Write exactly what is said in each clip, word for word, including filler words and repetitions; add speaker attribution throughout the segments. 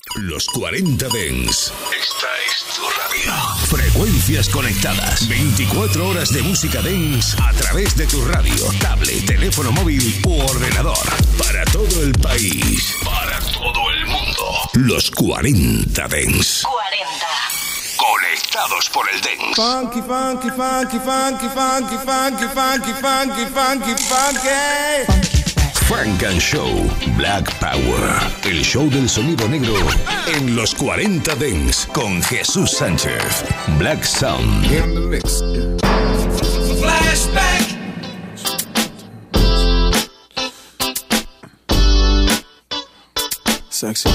Speaker 1: Los cuarenta Dance. Esta es tu radio. Frecuencias conectadas. veinticuatro horas de música dance a través de tu radio, tablet, teléfono móvil u ordenador. Para todo el país. Para todo el mundo. Los cuarenta Dance.
Speaker 2: cuarenta.
Speaker 1: Conectados por el dance.
Speaker 3: Funky, funky, funky, funky, funky, funky, funky, funky, funky, funky.
Speaker 1: Funk and Show, Black Power, el show del sonido negro en los cuarenta Dance con Jesús Sánchez. Black Sound.
Speaker 3: In the mix.
Speaker 4: Flashback.
Speaker 3: Sexy.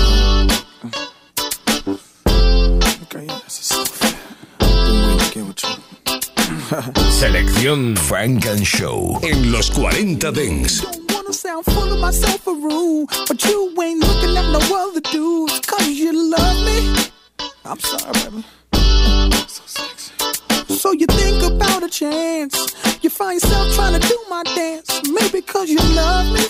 Speaker 3: Okay, yeah, that's so fat. Been waiting to get with you.
Speaker 1: Selección Funk and Show en los cuarenta Dance.
Speaker 5: Sound full of myself a room, but you ain't looking at no other dudes, cause you love me. I'm sorry, baby. So sexy. So you think about a chance, you find yourself trying to do my dance, maybe cause you love me.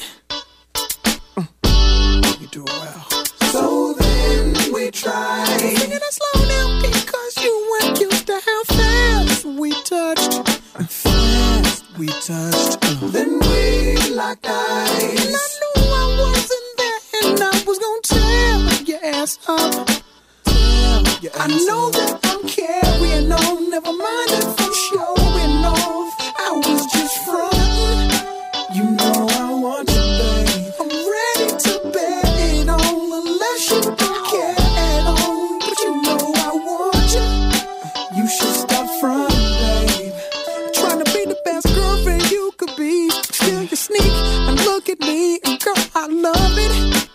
Speaker 5: Mm. You do it well. So then we try singing it slow down because you weren't used to how fast we touched. Fast we touched. Then we locked eyes. And I knew I wasn't there, and I was gonna tear your ass up. Your ass I know up. That I'm carrying on. Never mind if I'm showing off. I was just frontin'. You know I want you, babe. I'm ready to bet it on, unless you don't care at all. But you know I want you. You should stop frontin'. Be. Still you sneak and look at me, and girl, I love it.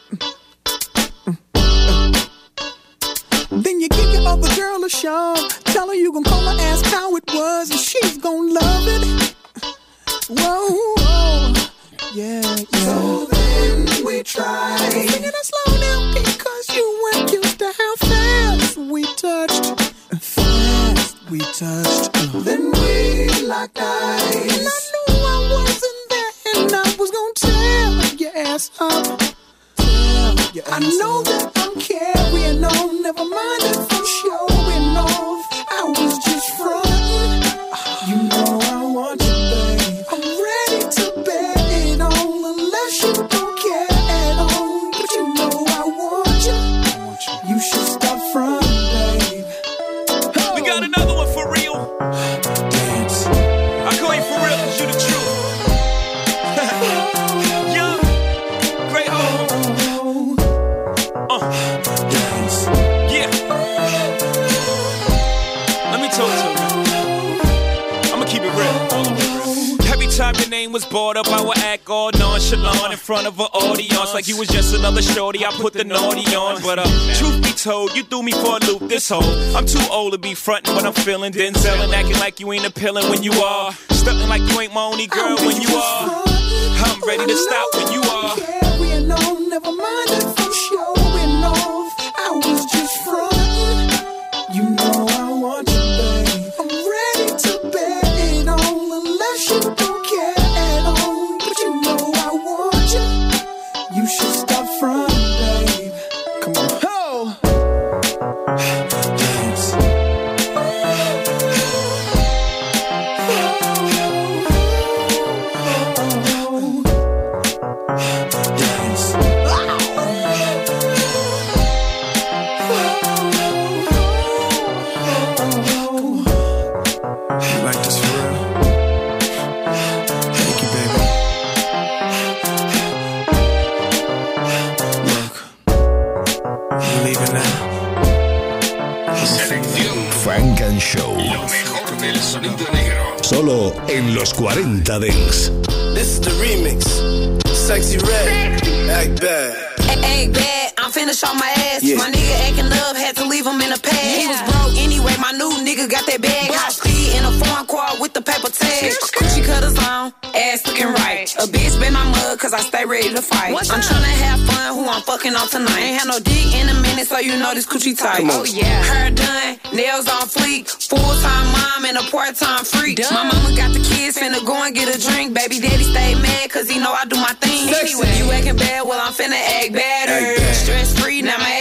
Speaker 5: Then you give your other girl a shove, tell her you gon' call her, ask how it was, and she's gon' love it. Whoa, whoa. Yeah, yeah. So then we tried singing it slow down because you weren't used to how fast we touched. Fast we touched. Uh. Then we locked eyes. And I knew I wasn't there, and I was gonna tear your ass up. Your ass I know up. That I'm carrying on. Never mind if I'm showing off. I was just frontin'. You know I want you, babe. I'm ready to bet it on, unless you don't care at all. But you know I want you. I want you. You should stop frontin', babe.
Speaker 4: Oh. We got another one for real.
Speaker 3: Dance.
Speaker 4: I call you for real cause you the truth. Young, great home. Uh.
Speaker 3: Dance.
Speaker 4: Yeah. Let me talk to you. I'ma keep it real. All the way real. Every time your name was brought up, I would act all nonchalant in front of an audience, like you was just another shorty. I put the naughty on, but uh, truth be told, you threw me for a loop this whole. I'm too old to be frontin', but I'm feeling Denzel and acting like you ain't appealing when you are. Stuntin' like you ain't my only girl when you are. I'm ready to stop when you are.
Speaker 5: Carrying on, never mind if I'm showing off. I was just frontin'. You know I want you, babe. I'm ready to bet it on, unless you don't care at all. But you know I want you. You should stop frontin', babe. Come on. Oh. Dance. Dance. You like this for real? Thank you, baby. Look, you leaving now?
Speaker 1: Selección Funk and Show. Lo mejor del sonido negro. Solo en los cuarenta Dance.
Speaker 6: This is the remix. Sexy Red. Act bad.
Speaker 7: Act bad. I'm finna show my ass.
Speaker 6: Yeah.
Speaker 7: My nigga acting up, had to leave him in a pad. Yeah. He was broke anyway, my new nigga got that bag. High speed in a foreign car with the paper tag. Coochie cutters on, ass looking right. A bitch been my mug, cause I stay ready to fight. What's I'm tryna have fun, who I'm fucking on tonight. Ain't had no dick in a minute, so you know this coochie tight. Oh yeah. Hair done, nails on fleek. Full-time mom and a part-time freak. Duh. My mama got the kids, finna go and get a drink. Baby daddy stay mad, cause he know I do my thing. Anyway, you acting bad, well I'm finna act better. Stress-free, now my ass getting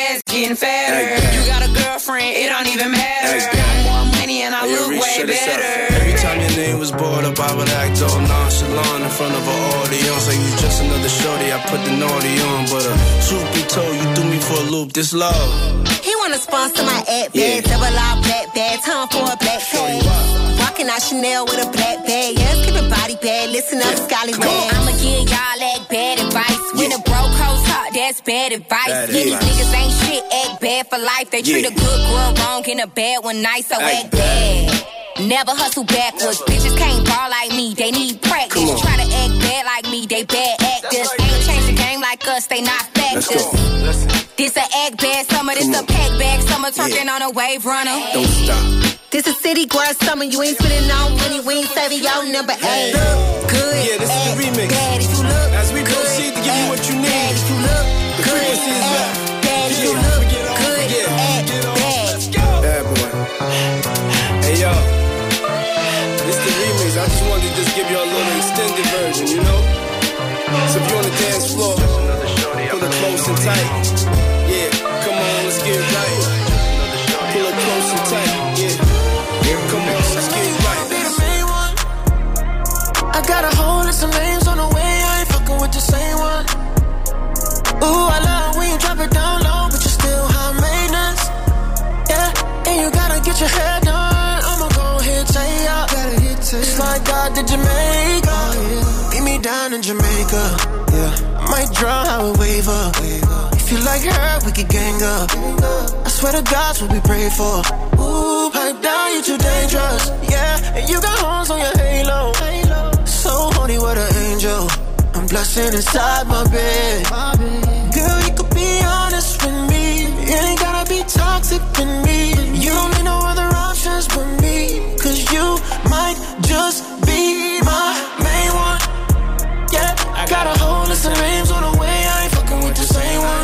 Speaker 7: getting fatter. You got a girlfriend, it don't even matter. I got more money and I
Speaker 6: Hey,
Speaker 7: look
Speaker 6: Reese,
Speaker 7: way
Speaker 6: shut this up.
Speaker 7: better.
Speaker 6: Every time your name was brought up, I would act all nonchalant in front of an audience. Like you just another shorty, I put the naughty on. But uh, truth be told, you threw me for a loop. This love.
Speaker 2: He wanna sponsor my ad
Speaker 6: Yeah.
Speaker 2: bag, double R black bag, time for a black tag. Rockin' out Chanel with a black bag, yeah, skip a body bag, listen up, Scotty bag.
Speaker 8: I'ma give y'all that bad advice. When a bro codes hot, that's bad advice.
Speaker 6: Bad
Speaker 8: Yeah, these
Speaker 6: advice.
Speaker 8: niggas ain't shit, act bad for life. They treat
Speaker 6: Yeah.
Speaker 8: a good girl wrong and a bad one nice, so
Speaker 6: Act
Speaker 8: act bad. Never hustle backwards. Bitches can't ball like me, they need practice.
Speaker 6: Come on.
Speaker 8: Try to act bad like me, they bad actors. Ain't changed the game like us, they not
Speaker 6: Let's
Speaker 8: factors.
Speaker 6: go. Listen.
Speaker 8: This a act bad summer, this a pack bag summer, twerking on a wave runner.
Speaker 6: Don't stop.
Speaker 2: This a city girl summer, you ain't spending no money, we ain't saving your number eight. Good,
Speaker 6: Yeah, this is the
Speaker 2: act
Speaker 6: remix.
Speaker 2: bad if you look
Speaker 6: As we
Speaker 2: good,
Speaker 6: proceed to give you what you need.
Speaker 2: bad if you look
Speaker 6: The
Speaker 2: good,
Speaker 6: frequency is back.
Speaker 2: act bad if you
Speaker 6: Yeah.
Speaker 2: look
Speaker 6: Forget all,
Speaker 2: good,
Speaker 6: forget.
Speaker 2: act
Speaker 6: Get on.
Speaker 2: bad.
Speaker 6: Let's go. Bad boy. Hey yo, this the remix. I just wanted to just give you a little extended version, you know. So if you on the dance floor, pull it close and tight. Yeah, come on, let's get it right. Pull it close and tight. Yeah, come on, let's get it right.
Speaker 9: I got a whole list of names on the way, I ain't fucking with the same one. Ooh, I love when you drop it down low, but you still high maintenance. Yeah, and you gotta get your hair done. I'ma go ahead, take ya. It's like God did Jamaica. Meet me down in Jamaica. Yeah, I might draw how we wave up. If you like her, we could gang up. I swear to God's what we pray for. Ooh, pipe down, you too dangerous. Yeah, and you got horns on your halo. So horny, what an angel. I'm blushing inside my bed. Girl, you could be honest with me. You ain't gotta be toxic with me. You don't need no other options but me. Cause you might just be my main one. Yeah, I got a whole list of names on the way. I ain't fucking with the same one.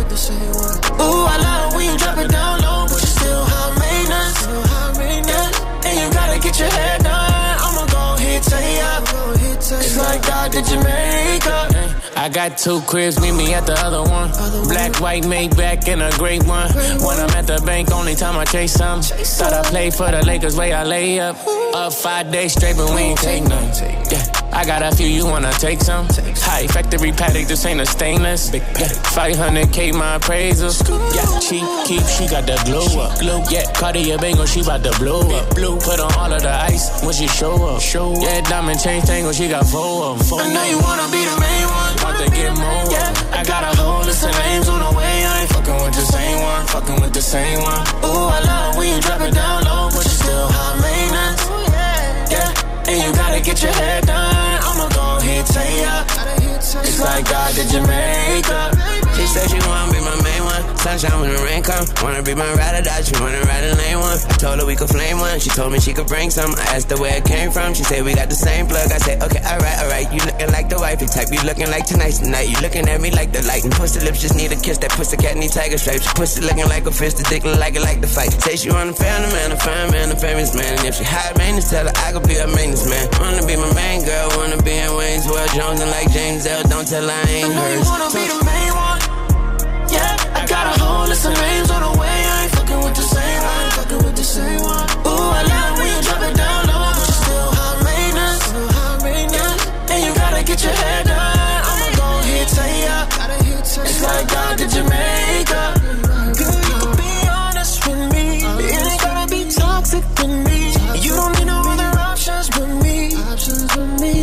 Speaker 9: Ooh, I love when you drop it down low, but you still high maintenance. Yeah, and you gotta get your hair done. I'ma go ahead, take ya. It's like God did Jamaica.
Speaker 10: I got two cribs, meet me at the other one. Black, white, Maybach, and a great one. When I'm at the bank, only time I chase some. Thought I played for the Lakers, way I lay up. Up five days straight, but we ain't take none. Yeah, I got a few, you wanna take some? High factory paddock, this ain't a stainless. Yeah, five hundred K my appraisal. Yeah, she keep, she got the glow up. Yeah, Cartier Bangle, she bout to blow up. Put on all of the ice when she show up. Yeah, diamond chain tangle, she got four of them.
Speaker 9: I know you wanna be the main one.
Speaker 10: Want to get more.
Speaker 9: Yeah, I got a whole list of names on the way. I ain't fucking with the same one.
Speaker 10: Fucking with the same one.
Speaker 9: Ooh, I love when you drop it down low, but you still high maintenance. Yeah, and you gotta get your hair done. I'ma go ahead, take ya. It's like God did Jamaica.
Speaker 11: She said she wanna be my main one. Sunshine when the rain come. Wanna be my ride or die. She wanna ride a lane one. I told her we could flame one. She told me she could bring some. I asked her where it came from. She said we got the same plug. I said okay, alright, alright. You looking like the wifey type. You looking like tonight's the night. You looking at me like the light. And pussy lips just need a kiss. That pussy cat need tiger stripes. Pussy looking like a fish. The dick look like it like the fight. Say she wanna find a man, a fine man, a famous man. And if she high maintenance, tell her I could be her maintenance man. Wanna be my main girl. Wanna be in Wayne's World. Jones and like James L. Don't tell her I ain't
Speaker 9: I know
Speaker 11: hers.
Speaker 9: you wanna be the main one. Yeah, I got a whole list of names on the way. I ain't fucking with the same one. Fucking with the same one. Ooh, I love when you drop it down low, but you still high maintenance. Yeah, and you gotta get your hair done. I'ma go ahead, take ya. It's like God did Jamaica. Girl, you can be honest with me. It ain't gotta be toxic with me. You don't need no other options but me. Options with me.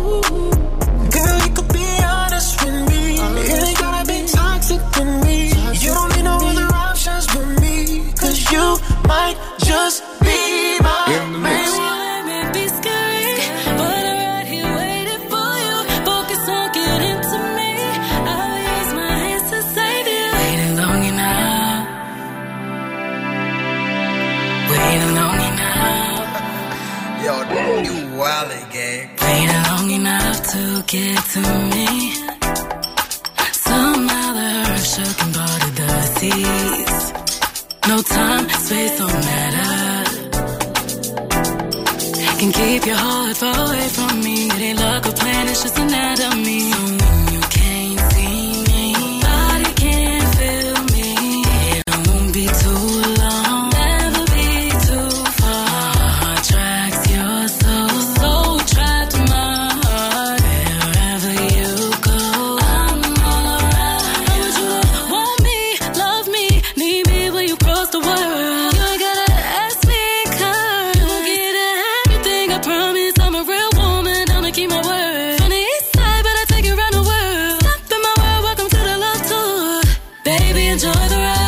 Speaker 9: Girl, you can be honest with me. It ain't gotta be toxic with me. You don't need no other options but me. Cause you might just be my main one.
Speaker 11: Yo, you wildin', gang.
Speaker 8: Waiting long enough to get to me. Somehow the earth shook and parted the seas. No time, space don't matter. Can keep your heart far away from me. It ain't luck or plan, it's just anatomy. So when you can't see me, body can't feel me. It across the world. You ain't gotta ask me, cause you gon' get everything, I promise. I'm a real woman, I'ma keep my word. From the east side, but I take you around the world. Step in my world, welcome to the love tour. Baby, enjoy the ride.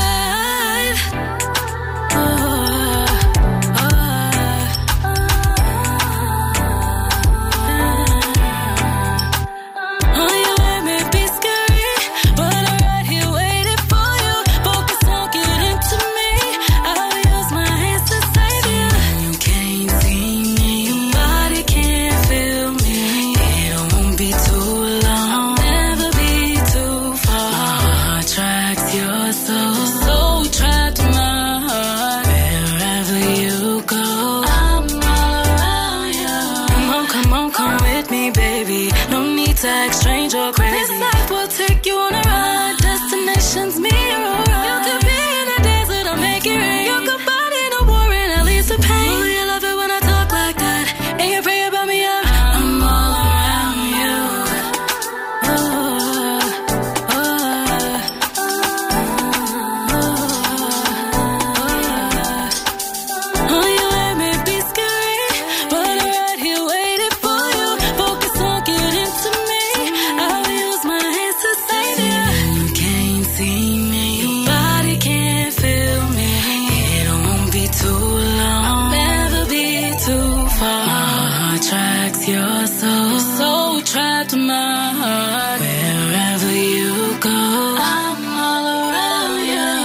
Speaker 8: Strange or crazy. This life will take you on a ride. Destinations mirror. You could be in the desert, I'll make it rain. You could body no war and at least the pain. Oh, you love it when I talk like that. And you pray about me, I'm, I'm all around you. Oh, oh, oh, oh, oh, you let me be scary, but I'm right here waiting for you. Focus on getting to me. You're so, so trapped in my heart. Wherever you go, I'm all around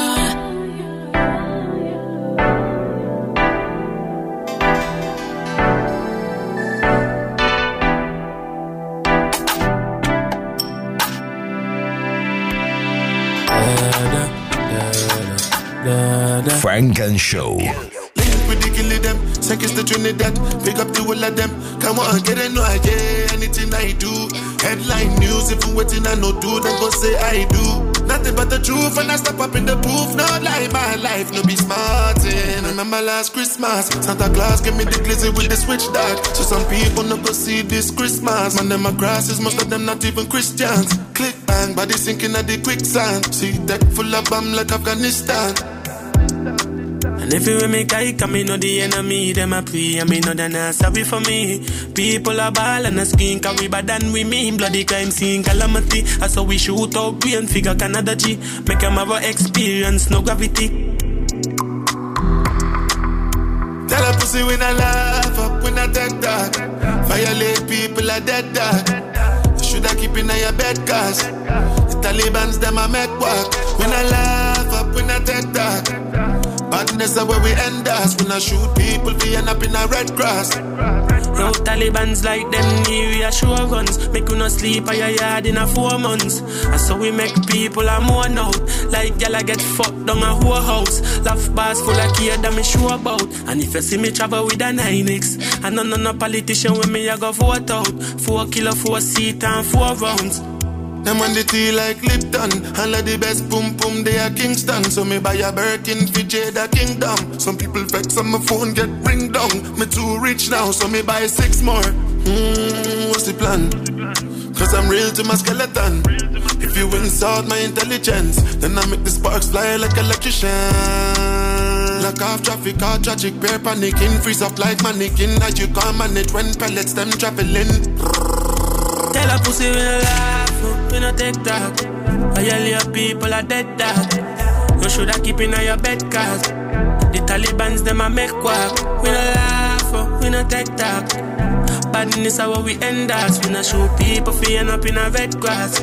Speaker 1: you. Frank and Show.
Speaker 12: Them, seconds to Trinidad, pick up the whole of them. Come on, get a no idea, anything I do. Headline news, if you waiting I no do, then go say I do. Nothing but the truth, and I step up in the booth. No lie, my life, no be smartin'. Remember last Christmas, Santa Claus gave me the glizzy with the switch dog. So some people no go see this Christmas. Man, them my grasses, most of them not even Christians. Click bang, body sinking at the quicksand. See that full of bomb like Afghanistan.
Speaker 13: And if you make I come, in know the enemy, them a pray, and me know they're not sorry for me. People are ball and a skin, cause we bad than we mean. Bloody crime scene, calamity. I saw we shoot out brain, figure Canada G. Make them have a experience, no gravity.
Speaker 12: Tell a pussy when I laugh up, when I take that. Violate people are dead dog. You shoulda keep in your bed, cause the Taliban's them a make work. When I laugh up, when I take that. Badness is where we end us. When I shoot people, we end up in a red grass.
Speaker 13: Yo, Taliban's like them new reassure guns. Make you no sleep at your yard in a four months. And so we make people a more out. Like y'all get fucked down a whole house. Laugh bars full of kids that me sure about. And if you see me travel with a nine X, and none of no politician with me I go vote out. Four kilo, four seat and four rounds.
Speaker 12: Them on the tea like Lipton. All of the best boom boom they are Kingston. So me buy a Birkin for Jada Kingdom. Some people vex on my phone get ring down. Me too rich now so me buy six more. Hmm, what's the plan? Cause I'm real to my skeleton. If you insult my intelligence, then I make the sparks fly like electrician. Lock off traffic, all tragic, bear panicking. Freeze up like mannequin. As you can't manage when pellets them traveling.
Speaker 13: Tell a pussy we no laugh, we no take that. All your people are dead dog. You shoulda keep in your bed cause the Taliban's them a make work. We no laugh, we no take that. Badness is how we end us. We no shoot people for end up in a red grass.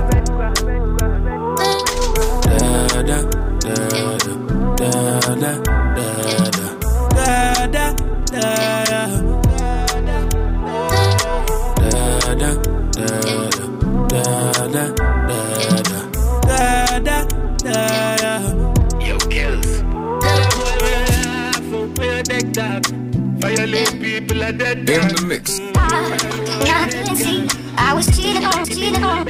Speaker 13: Da da da da da da da da da da. Da da da da da da da.
Speaker 12: Yo, kills. Violate people are dead.
Speaker 1: In the mix.
Speaker 14: I was cheating on, cheating on.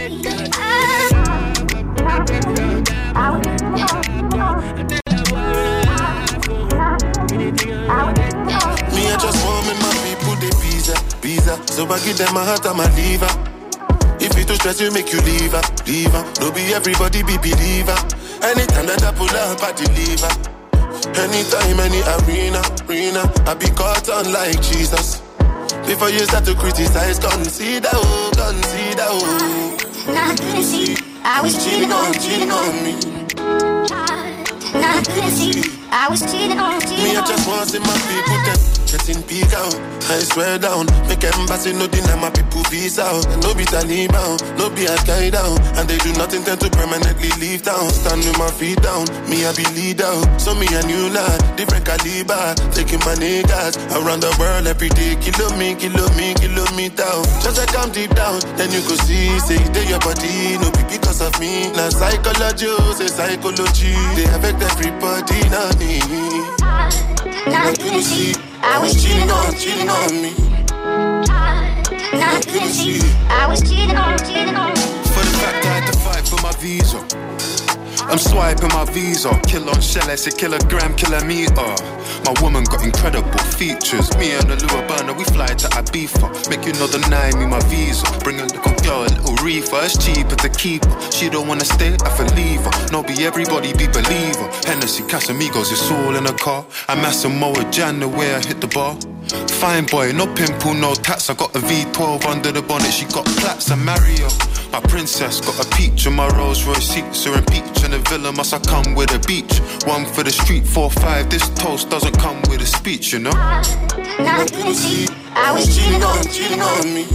Speaker 12: Me, I just want me, my people, they pizza, pizza. So I give them my heart and my liver. If it too stress you, make you leave her, leave her. Don't be everybody be believer. Anytime that I pull up, I deliver. Anytime, any arena, arena, I be caught on like Jesus. Before you start to criticize, consider, oh, consider, oh.
Speaker 14: Now I couldn't see, I was cheating on, cheating on me. Now I couldn't see, I was cheating on, cheating on me.
Speaker 12: Me, I just want to see my people them getting peak out. I swear down, make embassy no deny my people visa out. And no be Taliban, no be a guy down. And they do not intend to permanently leave town. Stand with my feet down, me I be leader. So me a new lad, different caliber. Taking my niggas around the world every day. Kilo me, kilo me, kilometer. Just I come deep down, then you go see. Say they your body, no be because of me. Now psychology, say psychology. They affect everybody, not me.
Speaker 14: Now I couldn't see, I was cheating on, cheating on me. Now I couldn't see, I was cheating on, cheating on me.
Speaker 15: For the fact I had to fight for my visa, I'm swiping my visa. Kill on shell, I say kilogram, kilometer. My woman got incredible features. Me and the Lua Burner, we fly to Ibiza. Make you not deny me my visa. Bring a little girl, a little reefer. It's cheaper to keep her. She don't wanna stay, I feel leave her. No be everybody be believer. Hennessy, Casamigos, it's all in a car. I'm Massimo Jan the way I hit the bar. Fine boy, no pimple, no tats. I got a V twelve under the bonnet. She got plaits. I marry her. My princess got a peach in my Rolls Royce seats. Her and peach in the villa must I come with a beach. One for the street, four five. This toast doesn't come with a speech, you know.
Speaker 14: Now I couldn't see, I was cheating on, cheating on me.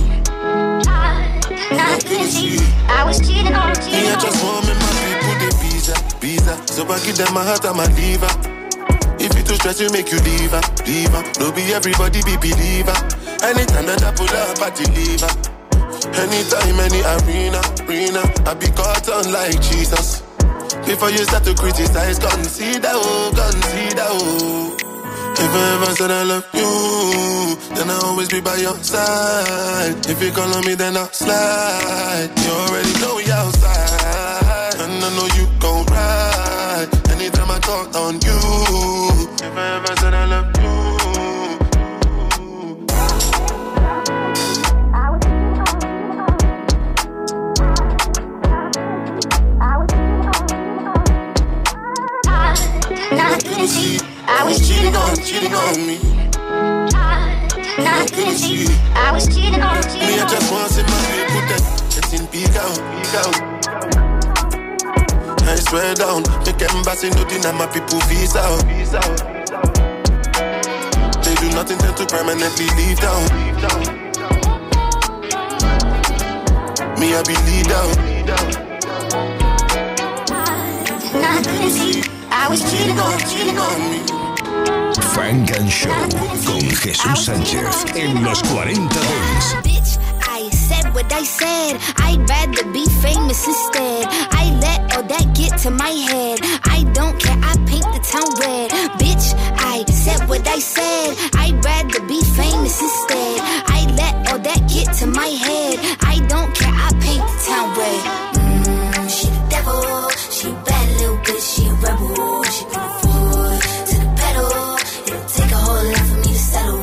Speaker 14: Now I couldn't see, I was cheating on, cheating on me.
Speaker 12: Me I just want me my people the visa, visa. So I give them my heart and my liver. If you too stress, you make you leave her, leave her. No be everybody be believer. Anytime that I pull up, I deliver. Anytime, any arena, arena, I be caught on like Jesus. Before you start to criticize, consider, oh, consider, oh. If I ever said I love you, then I'll always be by your side. If you call on me, then I'll slide. You already know we outside, and I know you gon' ride. Anytime I talk on you, if I ever said I love you.
Speaker 14: Now I couldn't see, I was cheating on, cheating on me. Now I couldn't see, I was cheating on, cheating on me.
Speaker 12: Me I just want to see my people that getting peak out, peak out. I swear down, make embassy no deny my people visa out. They do not intend to permanently leave town. Me I be lead out.
Speaker 14: Now I couldn't see, I was cheating on, cheating on me.
Speaker 1: Funk and Show con Jesús Sánchez en los cuarenta Dance.
Speaker 16: Bitch, I said what I said. I'd rather be famous instead. I let all that get to my head. I don't care, I paint the town red. Bitch, I said what I said. I'd rather be famous instead. I let all that get to my head. I don't care, I paint the town red. Mmm, she the devil. She a bad little bitch, she a rebel. She put her foot to the pedal. It'll take a whole lot for me to settle.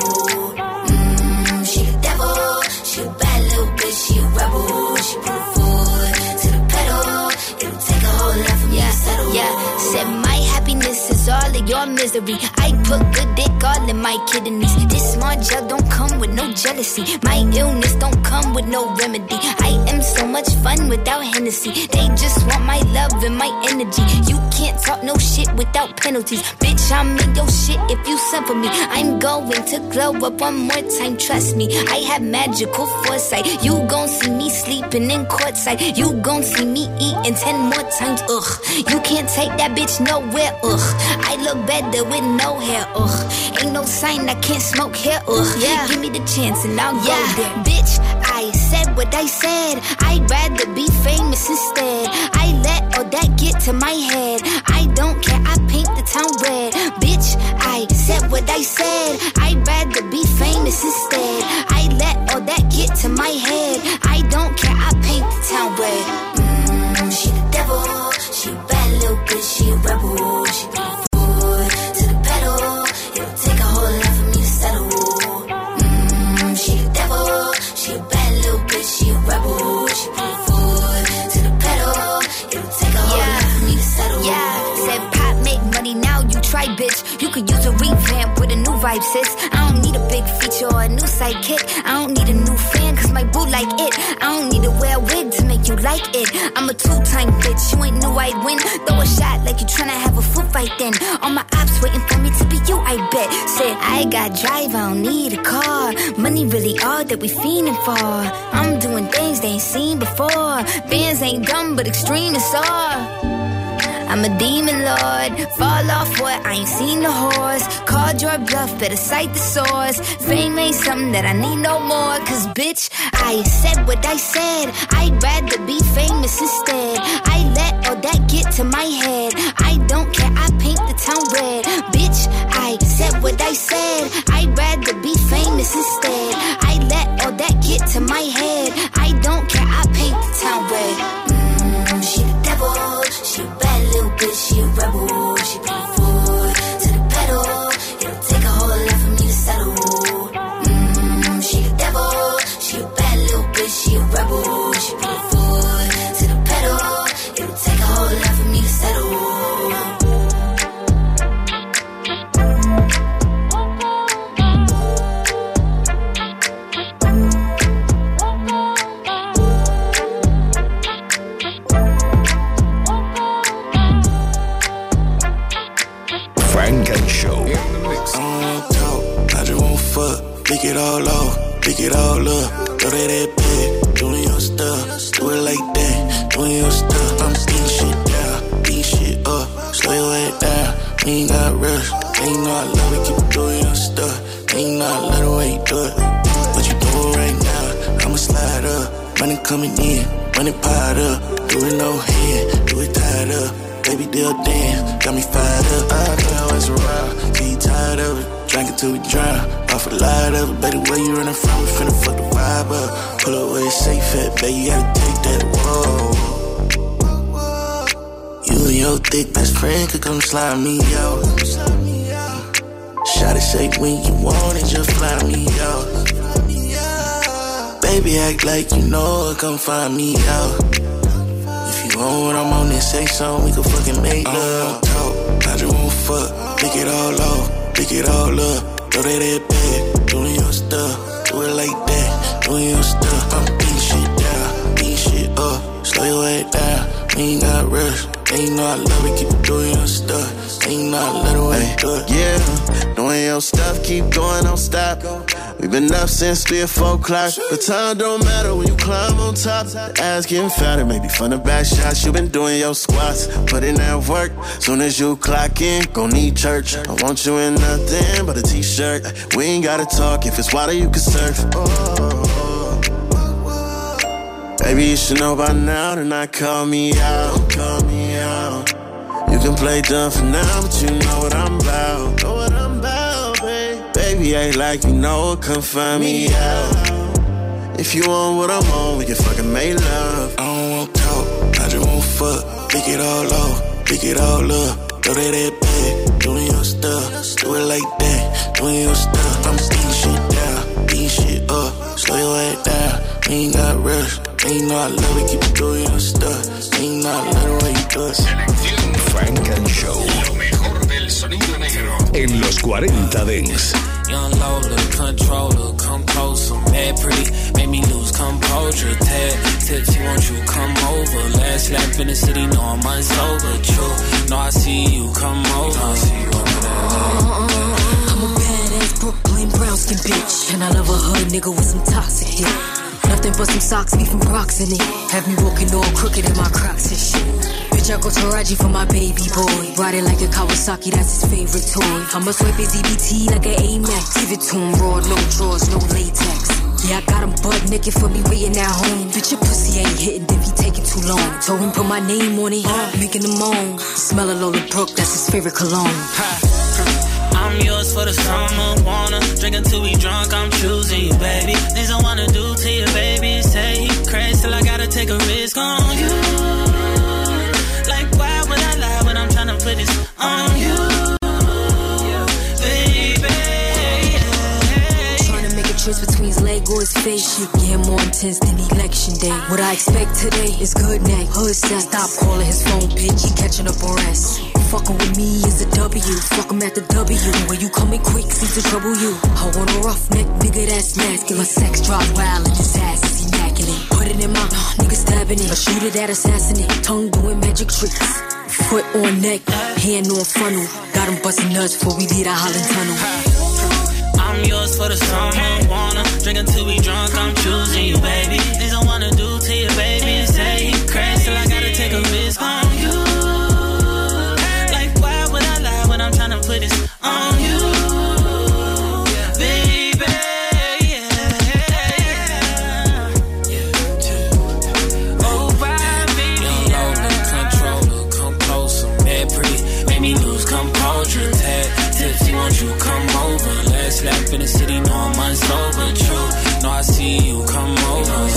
Speaker 16: Mmm, she the devil. She a bad little bitch, she a rebel. She put her foot to the pedal. It'll take a whole lot for me yeah, to settle. Yeah, said my happiness is all of your misery. I put good dick all in my kidneys. This small gel don't come with no jealousy. My illness don't come with no remedy. I am so much fun without Hennessy. They just want my love and my energy. You can't talk no shit without penalties. Bitch, I'm in your shit if you send for me. I'm going to glow up one more time, trust me. I have magical foresight. You gon' see me sleeping in courtside. You gon' see me eating ten more times, ugh. You can't take that bitch nowhere, ugh. I look better with no hair, ugh. Ain't no sign I can't smoke hair, ugh. Yeah. Give me the chance and I'll yeah. go there. Bitch, I said what I said. I'd rather be famous instead. I let all that get to my head. I don't care, I paint the town red. Bitch, I said what I said. I'd rather be famous instead. I let all that get to my head. I don't care, I paint the town red. Mmm, she the devil. She a bad little bitch, she a rebel. She put her foot to the pedal. It'll take a whole lot for me to settle. Mmm, she the devil. She a bad little bitch, she a rebel. She put her foot to the pedal. It'll take a whole yeah. lot for me to settle. Yeah, said pop make money now, you try right, bitch. You could use a revamp with a new vibe, sis. I don't need a big feature or a new sidekick. I don't need a new fan, cause my boo like it. I don't need to wear a wig to make you like it. I'm a two-time bitch, you ain't knew I'd win. Throw a shot like you tryna have a foot fight then. All my ops waiting for me to be you, I bet. Said, I got drive, I don't need a car. Money really all that we fiending for. I'm doing things they ain't seen before. Bands ain't dumb, but extreme is all. I'm a demon lord, fall off what, I ain't seen the horse. Called your bluff, better cite the source. Fame ain't something that I need no more. Cause bitch, I said what I said. I'd rather be famous instead. I let all that get to my head. I don't care, I paint the town red. Bitch, I said what I said. I'd rather be famous instead. I let all that get to my head. I don't care, I paint the town red. Mm, she the devil, she a bad little bitch, she a rebel. She put her foot to the pedal. It'll take a whole lot for me to settle. Mmm, she the devil, she a bad little bitch, she a rebel. She put her foot to the pedal. It'll take a whole lot for me to settle.
Speaker 1: Frank and Show.
Speaker 6: I don't talk, I just won't fuck. Pick it all off, pick it all up. Throw that that bag, doing your stuff. Do it like that, doing your stuff. I'm beating shit down, beating shit up. Slow your head down, we ain't got rush. Ain't no I love it, keep doing your stuff. Ain't no I love the way you do it. What you doing right now, I'ma slide up. Money coming in, money piled up. Do it no hand, do it tied up. Baby, deal damn, got me fired up. I know I was around, get you tired of it. Drink it till we drown, off a light of it. Baby, where you running from? We finna fuck the vibe up. Pull up where it's safe at, baby, you gotta take that, whoa. You and your thick best friend could come slide me out. Shot it shake when you want it, just fly me out. Baby, act like you know it, come find me out. You want what I'm on this, say something, we can fucking make love. Talk, I just won't fuck. Pick it all off, pick it all up. Throw that that bag, doing your stuff. Do it like that, doing your stuff. I'm beating shit down, beating shit up. Slow your head down, we ain't got rush. Ain't no I love it, keep doing your stuff. Ain't no I love the way you do it.
Speaker 17: Yeah, doing your stuff, keep going, don't stop. We've been up since three or four o'clock. The time don't matter when you climb on top. The ass getting fatter, maybe from the back shots. You been doing your squats, put in that work. Soon as you clock in, gon' need church. I want you in nothing but a t-shirt. We ain't gotta talk, if it's water you can surf. Oh, baby, you should know by now to not call me out. Call me out. You can play dumb for now, but you know what I'm about. Know what I'm about, babe. Baby, act like you know, come find me out. If you want what I'm on, we can fucking make love.
Speaker 6: I don't want talk, I just want fuck. Pick it all off, pick it all up. Throw that that bag, doing your stuff. Do it like that, doing your stuff. I'm beating shit down, beating shit up. Slow your head down, we ain't got rush. Ain't no I love it, keep doing your stuff. Ain't no I love the way you do it.
Speaker 1: Frank and Show. Lo mejor del sonido negro. En los cuarenta Dance.
Speaker 10: Young Lola, controller, come closer, mad pretty, make me lose composure. Tad tips, won't you come over? Last lap in the city, no I'm unsober. True, no I see you, come over. I see you over there.
Speaker 18: I'm a badass Brooklyn brown skin bitch, and I love a hood nigga with some toxic hit. Nothing but some socks, me from Crocs in it. Have me walking all crooked in my Crocs and shit. Bitch, I go Taraji for my baby boy. Ride it like a Kawasaki, that's his favorite toy. I'ma swipe his E B T like an A-Max. Give it to him raw, no drawers, no latex. Yeah, I got him butt naked for me waiting at home. Bitch, your pussy ain't hitting if he taking too long. Told him put my name on it, making him moan. Smell of Lola Brooke, that's his favorite cologne.
Speaker 10: I'm yours for the summer, wanna drink until we drunk, I'm choosing you, baby. Things I wanna do to you, baby. Say he crazy till I gotta take a risk on you. Like, why would I lie when I'm tryna put this on you, baby?
Speaker 18: Tryna make a choice between his leg or his his face. Shit getting more intense than election day. What I expect today is good neck, hood sex. Stop calling his phone bitch, he catching up on rest. Fucking with me is a W, fuck him at the W. When you coming quick, seems to trouble you. I want a rough neck nigga that's masculine. Sex drive wild and his ass is immaculate. Put it in my uh, nigga stabbing it. A shooter that assassinate, tongue doing magic tricks. Foot on neck, hand on funnel. Got him busting nuts before we leave the Holland Tunnel.
Speaker 13: I'm yours for the summer, wanna drink until we drunk, I'm choosing you, baby. Things I wanna do to you, baby. Say you crazy till I gotta take a risk on you. Like why would I lie when I'm tryna put this on you, baby? Yeah. Oh, why, baby? Young low, controller, come closer, mad pretty, make me lose composure. Tad tipsy, won't you come over? Last lap in the city, no I'm unsober. True, no I see you come over.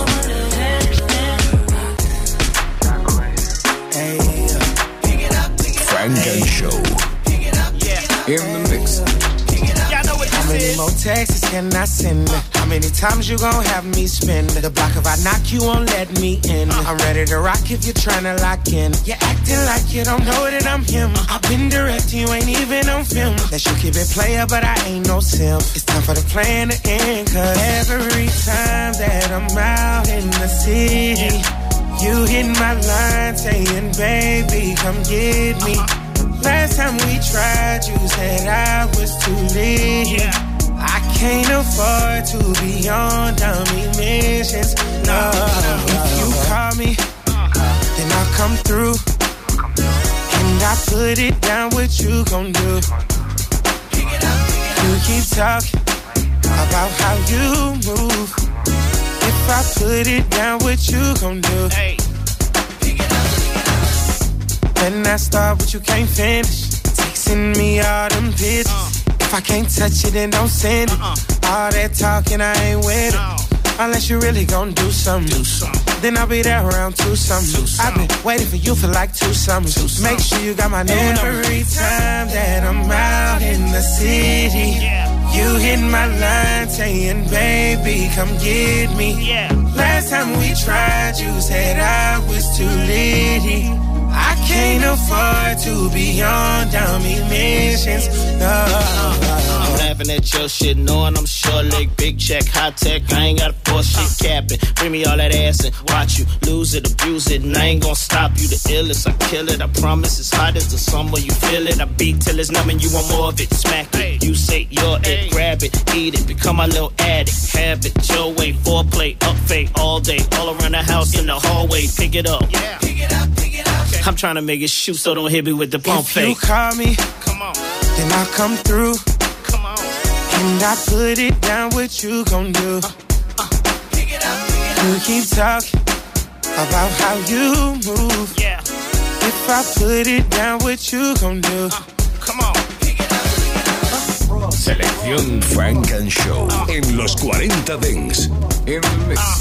Speaker 3: Hey, Frank and Show in the mix.
Speaker 19: How many more texts can I send? How many times you gon' have me spend the block? If I knock, you won't let me in. I'm ready to rock if you're tryna lock in. You're acting like you don't know that I'm him. I've been direct, you ain't even on film. That you keep it player, but I ain't no sim. It's time for the plan to end. Cause every time that I'm out in the city, you hit my line saying, baby, come get me. Last time we tried, you said I was too lit. Yeah. I can't afford to be on dummy missions. No, if you call me, then I'll come through. And I put it down, what you gon' do? You keep talking about how you move. If I put it down, what you gon' do? When I start, but you can't finish. Texting me all them pictures. Uh, if I can't touch it, then don't send it. Uh-uh. All that talking, I ain't with no. it. Unless you really gon' do something. do something. Then I'll be there around two something. I've been waiting for you for like two summers. Two Make sure you got my number. Every time that I'm out in the city, yeah. You hit my line saying, baby, come get me. Yeah. Last time we tried, you said I was too litty. I can't afford to be on dummy missions. No.
Speaker 20: I'm laughing at your shit, knowing I'm short leg, big check, high tech. I ain't got a force shit capping. Bring me all that ass and watch you lose it, abuse it, and I ain't gonna stop you. The illest, I kill it. I promise it's hot as the summer. You feel it. I beat till it's numb and you want more of it. Smack it. You say you're it, grab it, eat it, become my little addict. Have it your way, foreplay, up fake all day, all around the house in the hallway. Pick it up. Yeah. Pick it up. Pick it up. I'm trying to make it shoot, so don't hit me with the pump fake.
Speaker 19: If you call me, come on, then I'll come through. Come on, and I put it down. What you gon' do? Uh, uh, pick it up, pick it up. You keep talking about how you move. Yeah. If I put it down, what you gon' do? Uh, come on, pick it up, pick it up.
Speaker 1: Selección Frank and Show uh, en los cuarenta Dents in the mix. Uh,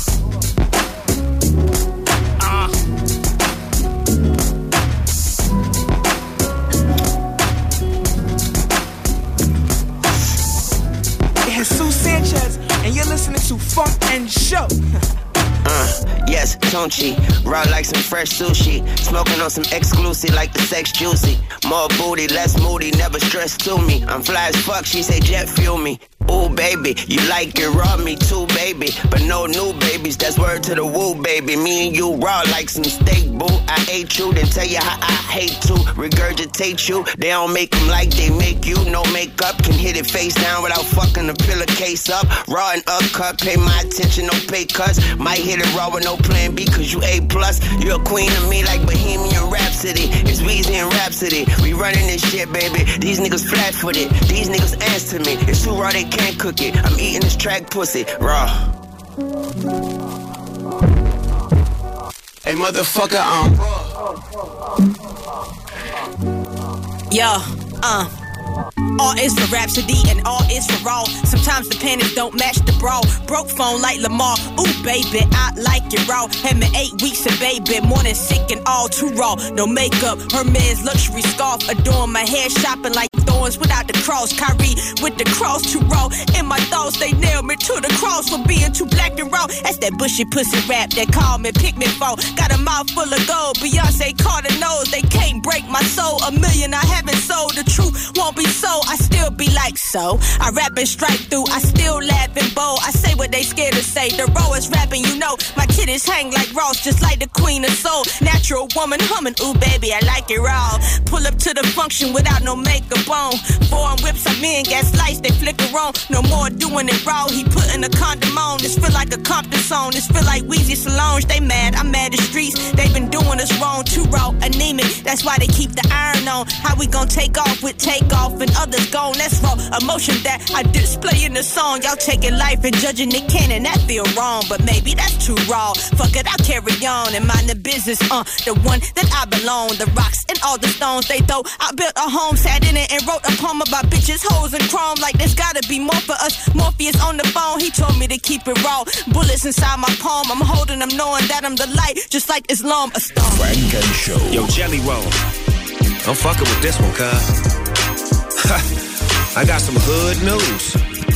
Speaker 5: Jesus Sanchez, and you're listening to Funk and Show.
Speaker 11: Uh, yes, Tunchi, raw like some fresh sushi. Smoking on some exclusive like the sex juicy. More booty, less moody, never stressed to me. I'm fly as fuck, she say jet fuel me. Ooh, baby, you like it raw, me too, baby. But no new babies, that's word to the woo, baby. Me and you raw like some steak, boo. I ate you, then tell you how I hate to regurgitate you. They don't make them like they make you. No makeup, can hit it face down without fucking the pillowcase up. Raw and upcut, pay my attention, no pay cuts. Might hit it raw with no plan B, cause you A plus. You're a queen of me like Bohemian Rhapsody. It's Weezy and Rhapsody. We running this shit, baby. These niggas flat-footed. These niggas answer me. It's too raw, they can't cook it. I'm eating this track pussy raw.
Speaker 20: Hey, motherfucker, um.
Speaker 21: Yo, uh. All is for Rhapsody and all is for raw. Sometimes the panties don't match the bra. Broke phone like Lamar. Ooh, baby, I like it raw. Had me eight weeks of baby, more than sick and all too raw. No makeup, Hermes luxury scarf. Adorn my hair shopping like throwing Owens without the cross, Kyrie with the cross to roll. In my thoughts, they nailed me to the cross for being too black and raw. That's that bushy pussy rap that call me, pick me for. Got a mouth full of gold, Beyonce Carter knows they can't break my soul. A million I haven't sold, the truth won't be sold. I still be like so. I rap and strike through, I still laugh and bold. I say what they scared to say. The raw is rapping, you know. My kiddies hang like Ross, just like the queen of soul. Natural woman humming, ooh baby, I like it raw. Pull up to the function without no makeup on. Foreign whips, I'm in, gas lights, they flicker on. No more doing it raw, he putting a condom on. This feel like a Compton song, this feel like Weezy Solange. They mad, I'm mad the streets, they been doing us wrong. Too raw, anemic, that's why they keep the iron on. How we gon' take off with takeoff and others gone, that's raw. Emotion that I display in the song. Y'all taking life and judging it canon, that feel wrong. But maybe that's too raw, fuck it, I'll carry on and mind the business, uh, the one that I belong. The rocks and all the stones they throw, I built a home, sat in it and wrote a poem about bitches, hoes and chrome. Like there's gotta be more for us. Morpheus on the phone, he told me to keep it raw. Bullets inside my palm, I'm holding them knowing that I'm the light, just like Islam a stone.
Speaker 4: Frank and Show. Yo, Jelly Roll, I'm fucking with this one, cuz. I got some hood news.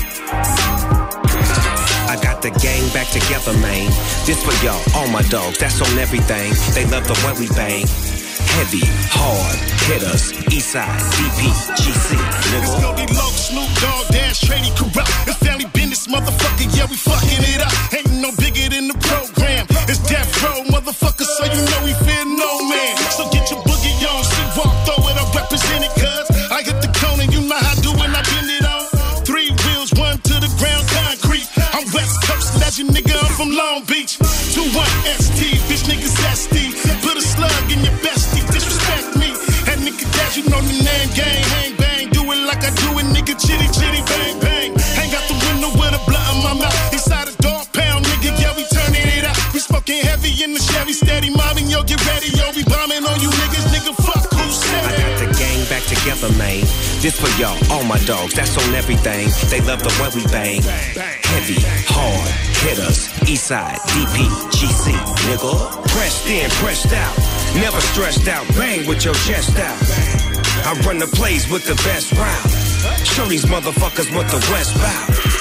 Speaker 4: I got the gang back together, man. This for y'all, all my dogs, that's on everything. They love the way we bang. Heavy, hard, hitters, Eastside, D P, G C, nigga.
Speaker 22: It's Goldie Low, Snoop Dogg, Dash, Shady, Corrupt. It's family business, motherfucker, yeah, we fucking it up. Ain't no bigger than the program. It's Death Row, motherfucker, so you know we fear no man. So get your boogie on, she walk, throw it, I represent it, cuz. I hit the cone and you know how I do when I bend it on. Three wheels, one to the ground, concrete. I'm West Coast legend, nigga, I'm from Long Beach. two one S T, bitch niggas S D. Put a slug in your bestie, disrespect me. And nigga Dash, you know the name, gang, hang bang. Do it like I do it, nigga, chitty chitty bang bang. Hang out the window with a blunt in my mouth. Inside a dog pound, nigga, yeah, we turning it out. We smoking heavy in the Chevy, steady mobbing, yo, get ready, yo, we bombing on you niggas, nigga, fuck who said it.
Speaker 4: I got the gang back together, man. This for y'all, all my dogs, that's on everything. They love the way we bang. Heavy, hard, hitters, Eastside, D P, G C, nigga. Pressed in, pressed out, never stressed out. Bang with your chest out. I run the plays with the best route. Show these motherfuckers what the West bout.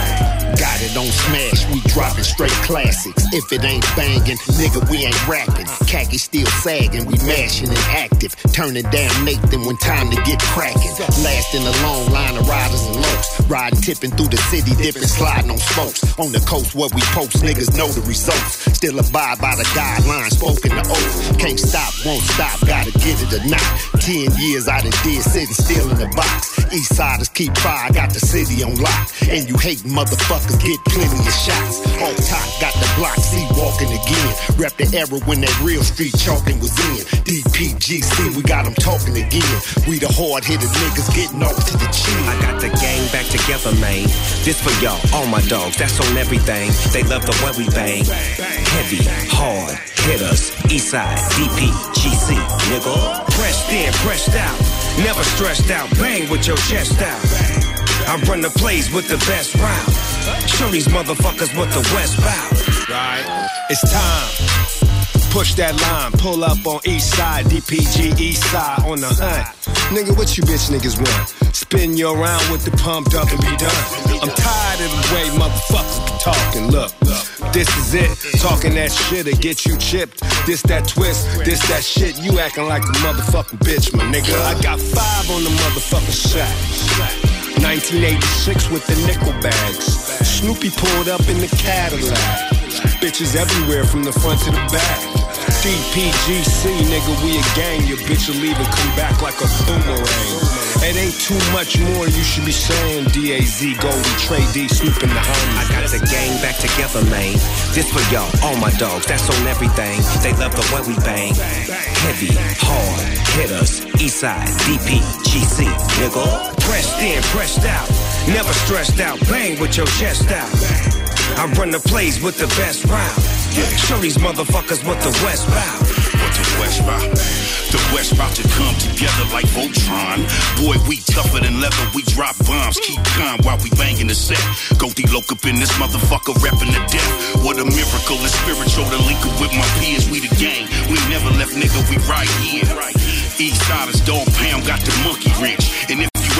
Speaker 23: Got it on smash, we dropping straight classics. If it ain't banging, nigga, we ain't rapping. Khaki still sagging, we mashing and active. Turning down Nathan when time to get cracking. Last in the long line of riders and locs. Riding, tipping through the city, dipping, sliding on spokes. On the coast where we post, niggas know the results. Still abide by the guidelines, spoken the oath. Can't stop, won't stop, gotta get it or not. Ten years I done did, sitting still in the box. East siders keep fire, got the city on lock. And you hate motherfuckers get plenty of shots. On top, got the block, see walking again. Rep the era when that real street chalking was in. D P G C, we got them talking again. We the hard-hitted niggas getting off to the chin.
Speaker 4: I got the gang back together, man. This for y'all, all my dogs, that's on everything. They love the way we bang. Heavy, hard, hitters, Eastside, D P, G C, nigga. Pressed in, pressed out, never stressed out. Bang with your chest out. I run the plays with the best route. Show these motherfuckers what the West bout.
Speaker 24: Right, it's time. Push that line, pull up on East Side, D P G East Side on the hunt. Nigga, what you bitch niggas want? Spin you around with the pumped up and be done. I'm tired of the way motherfuckers be talking. Look, this is it. Talking that shit'll get you chipped. This that twist, this that shit. You acting like a motherfucking bitch, my nigga. I got five on the motherfucking shot. nineteen eighty-six with the nickel bags. Snoopy pulled up in the Cadillac. Bitches everywhere from the front to the back. D P G C, nigga, we a gang. Your bitch will leave and come back like a boomerang. It ain't too much more you should be saying. D A Z, Goldie, Trey D, Snoop in the homies.
Speaker 4: I got the gang back together, man. This for y'all, all my dogs, that's on everything. They love the way we bang. Heavy, hard, hitters, Eastside, D P, G C, nigga. Pressed in, pressed out, never stressed out. Bang with your chest out. I run the plays with the best route. Show these motherfuckers what the West bout.
Speaker 25: What the West bout? The West bout to come together like Voltron. Boy, we tougher than leather, we drop bombs. Keep calm while we banging the set. Goldie Loke up in this motherfucker, reppin' the death. What a miracle, it's spiritual to link up with my peers. We the gang, we never left, nigga, we right here. East Siders, Dog Pound got the monkey wrench. And if you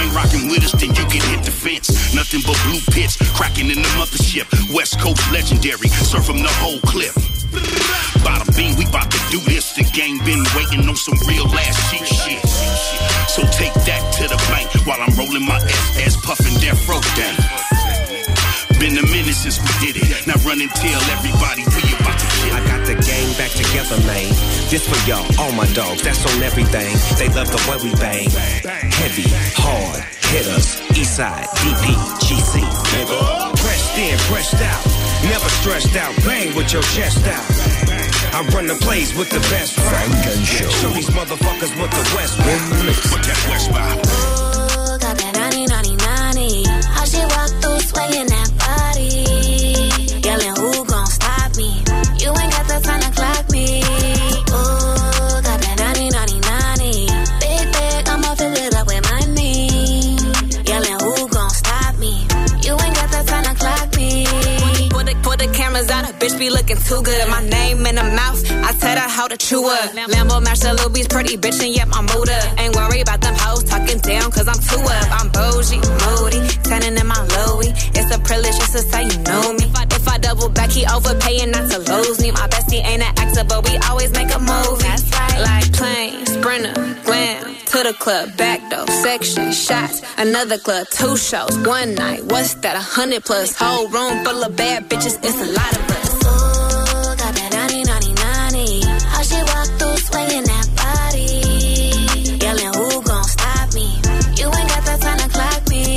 Speaker 25: ship. West Coast legendary, serve them the whole clip. Bada bing, we bout to do this. The gang been waiting on some real ass cheap shit. So take that to the bank while I'm rolling my S S, puffing death row down. Been a minute since we did it. Now run and tell everybody we about to kill it.
Speaker 4: I got the gang back together, man. This for y'all, all my dogs, that's on everything. They love the way we bang. Heavy, hard, hitters, Eastside, D P, G C, nigga.
Speaker 24: Pressed in, pressed out, never stressed out. Bang with your chest out. I run the plays with the best. Frank and Show. Show these motherfuckers what the West wants.
Speaker 25: What that West vibe?
Speaker 14: Ooh, got that ninety, ninety, ninety. How she walk through swaying that body. Yelling, who gon' stop me? You ain't got the time to clock me. Ooh, got that ninety, ninety, ninety. Big, big, I'ma fill it up with money. Yelling, who gon' stop me? You ain't got the time to clock me.
Speaker 21: Put the, put the cameras out, a bitch be looking too good. My name in the mouth, I tell her how to chew up. Lambo match the Louis, pretty bitch, and yet my mood up. Ain't worried about them hoes talking down, cause I'm too up. I'm bougie, moody, tanning in my Louis. It's a privilege just to say you know me. If I, if I double back, he overpaying not to lose me. My bestie ain't an actor, but we always make a movie. That's right. Like plane, sprinter, glam, to the club, back door, section, shots, another club, two shows, one night. What's that? A hundred plus, whole room full of bad bitches. It's a lot of us.
Speaker 14: Ooh, got that ninety, ninety, ninety. How she walk through swaying that body. Yelling, who gon' stop me? You ain't got the time to clock me.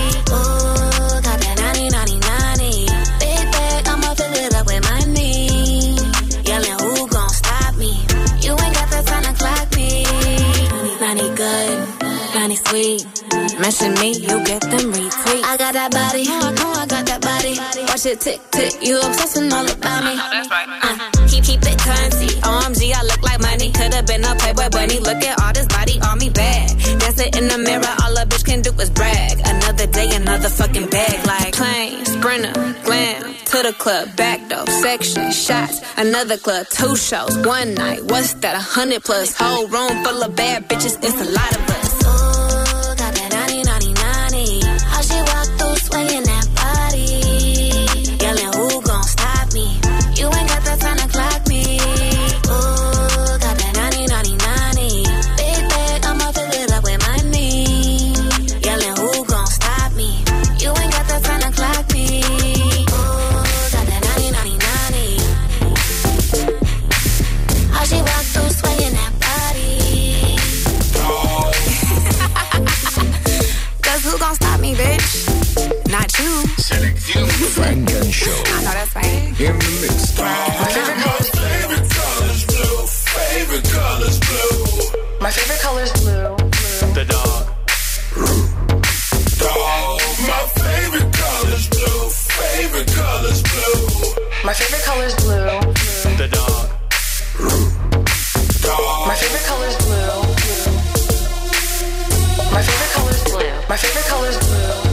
Speaker 14: Ooh, got that ninety, ninety, ninety. Big bag, I'ma fill it up with money. Yelling, who gon' stop me? You ain't got the time to clock me. ninety good, ninety sweet. Mention me, you get them retweets. I got that body, oh, I know I got that body. Watch it tick, tick, you obsessing all about me.
Speaker 21: That's right.
Speaker 14: Uh, keep, keep it currency. O M G, I look like money. Could've been a Playboy bunny. Look at all this body on me bag. Dancing in the mirror, all a bitch can do is brag. Another day, another fucking bag. Like plane, sprinter, glam, to the club, back door, section, shots, another club, two shows, one night. What's that? A hundred plus, whole room full of bad bitches. It's a lot of us. Ooh, got that ninety, ninety, ninety. How she walk through swaying that body. Yelling, who gon' stop me? You ain't got the time to clock me. Ooh, got that ninety, ninety, ninety. Big bag, I'ma fill it up with money. Yelling, who gon' stop me? You ain't got the time to clock me. Ooh, got that ninety, ninety, ninety. How she walk through swaying that body. Cause who gon' stop me, bitch? Not you.
Speaker 1: Selección Frank and Show.
Speaker 21: I know that's right.
Speaker 1: In the mix.
Speaker 12: My favorite color's blue. Favorite color's blue.
Speaker 2: My favorite color's blue.
Speaker 12: The dog. Dog. My favorite color's blue. Favorite color's blue.
Speaker 2: My favorite color's blue.
Speaker 12: The dog. Dog.
Speaker 2: My favorite color's blue. My favorite color's blue. My favorite color's blue.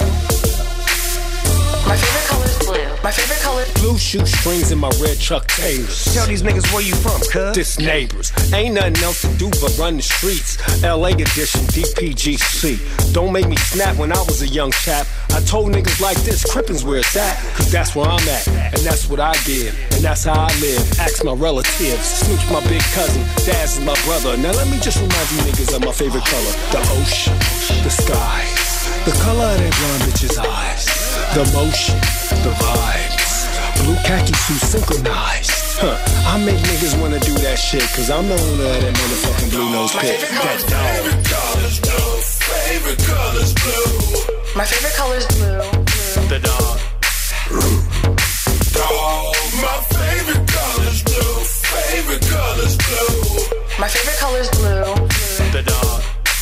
Speaker 2: My favorite color's blue. My favorite color.
Speaker 24: Blue shoestrings in my red Chuck Taylors.
Speaker 4: Tell these niggas where you from, cuz.
Speaker 24: This neighbors. Ain't nothing else to do but run the streets. L A edition, D P G C. Don't make me snap when I was a young chap. I told niggas like this, Crippin's where it's at. Cause that's where I'm at, and that's what I give. And that's how I live. Ask my relatives. Snoop's my big cousin, Daz is my brother. Now let me just remind you niggas of my favorite color. The ocean, the skies, the color of that blonde bitch's eyes. The motion, the vibes. Blue khaki suit synchronized. Huh, I make niggas wanna do that shit, cause I'm the owner of that motherfucking blue nose pit.
Speaker 12: My favorite color's blue. Favorite color's blue.
Speaker 2: My favorite color's blue.
Speaker 12: The dog. Dog. My favorite color's blue. Favorite color's blue.
Speaker 2: My favorite color's blue.
Speaker 12: The dog.